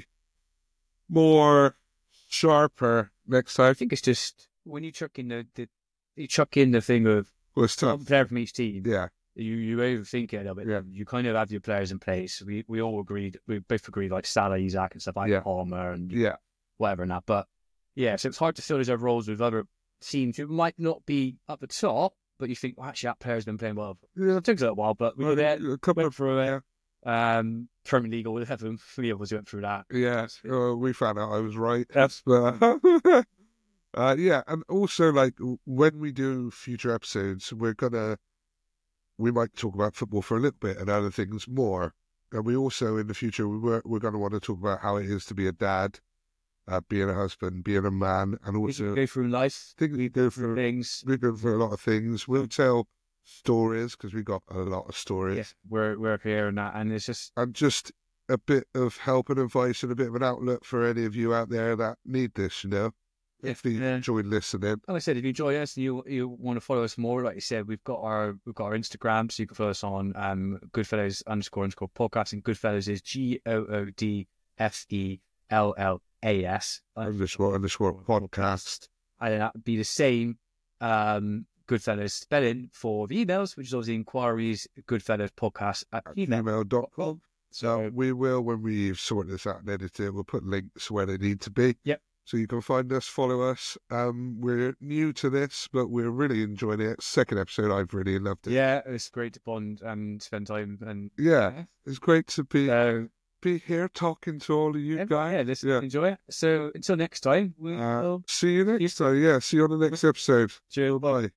Speaker 1: more sharper next time.
Speaker 2: I think it's just when you chuck in the, the you chuck in the thing of
Speaker 1: Well, it's tough.
Speaker 2: one player from each team.
Speaker 1: Yeah,
Speaker 2: You you overthink it a little bit.
Speaker 1: Yeah.
Speaker 2: You kind of have your players in place. We we all agreed. We both agreed like Salah, Isaac, and stuff like
Speaker 1: Yeah.
Speaker 2: Palmer and
Speaker 1: yeah,
Speaker 2: whatever and that. But yeah, so it's hard to fill those other roles with other teams who might not be up the top, but you think, well, actually, that player's been playing well.
Speaker 1: yeah.
Speaker 2: It took us a little while, but we
Speaker 1: Well,
Speaker 2: were there.
Speaker 1: a couple
Speaker 2: Went
Speaker 1: of
Speaker 2: through it. Um, Premier League or eleven. Three of us went through that.
Speaker 1: yeah. Uh, we found out I was right.
Speaker 2: Yes.
Speaker 1: But, uh, yeah, and also like when we do future episodes, we're gonna we might talk about football for a little bit and other things more. And we also in the future we were we're gonna want to talk about how it is to be a dad, uh, being a husband, being a man, and
Speaker 2: We
Speaker 1: also
Speaker 2: can go through life.
Speaker 1: I think we go
Speaker 2: through
Speaker 1: for
Speaker 2: things.
Speaker 1: we go for a lot of things. We'll tell stories because we got a lot of stories.
Speaker 2: Yeah, we're we're here and that, and it's just
Speaker 1: And just a bit of help and advice and a bit of an outlet for any of you out there that need this, you know. If you
Speaker 2: Yeah.
Speaker 1: enjoy listening.
Speaker 2: like I said, if you enjoy us and you you want to follow us more, like you said, we've got our we've got our Instagram, so you can follow us on um Goodfellows underscore underscore podcast, and Goodfellows is G O O D F E L L A S.
Speaker 1: Underscore underscore podcast.
Speaker 2: And then that would be the same um Goodfellows spelling for the emails, which is obviously inquiries Goodfellows podcast at gmail.
Speaker 1: Gmail dot com. So
Speaker 2: So
Speaker 1: we will, when we sort this out and edit it, we'll put links where they need to be.
Speaker 2: Yep.
Speaker 1: So you can find us, follow us. Um, we're new to this, but we're really enjoying it. Second episode, I've really loved it.
Speaker 2: yeah, it's great to bond and spend time and
Speaker 1: Yeah, it's great to be
Speaker 2: so
Speaker 1: be here talking to all of you
Speaker 2: yeah,
Speaker 1: guys.
Speaker 2: yeah, listen,
Speaker 1: Yeah.
Speaker 2: enjoy it. So until next time, we'll
Speaker 1: Uh, see you next time. Yeah, see you on the next episode.
Speaker 2: cheers.
Speaker 1: Bye.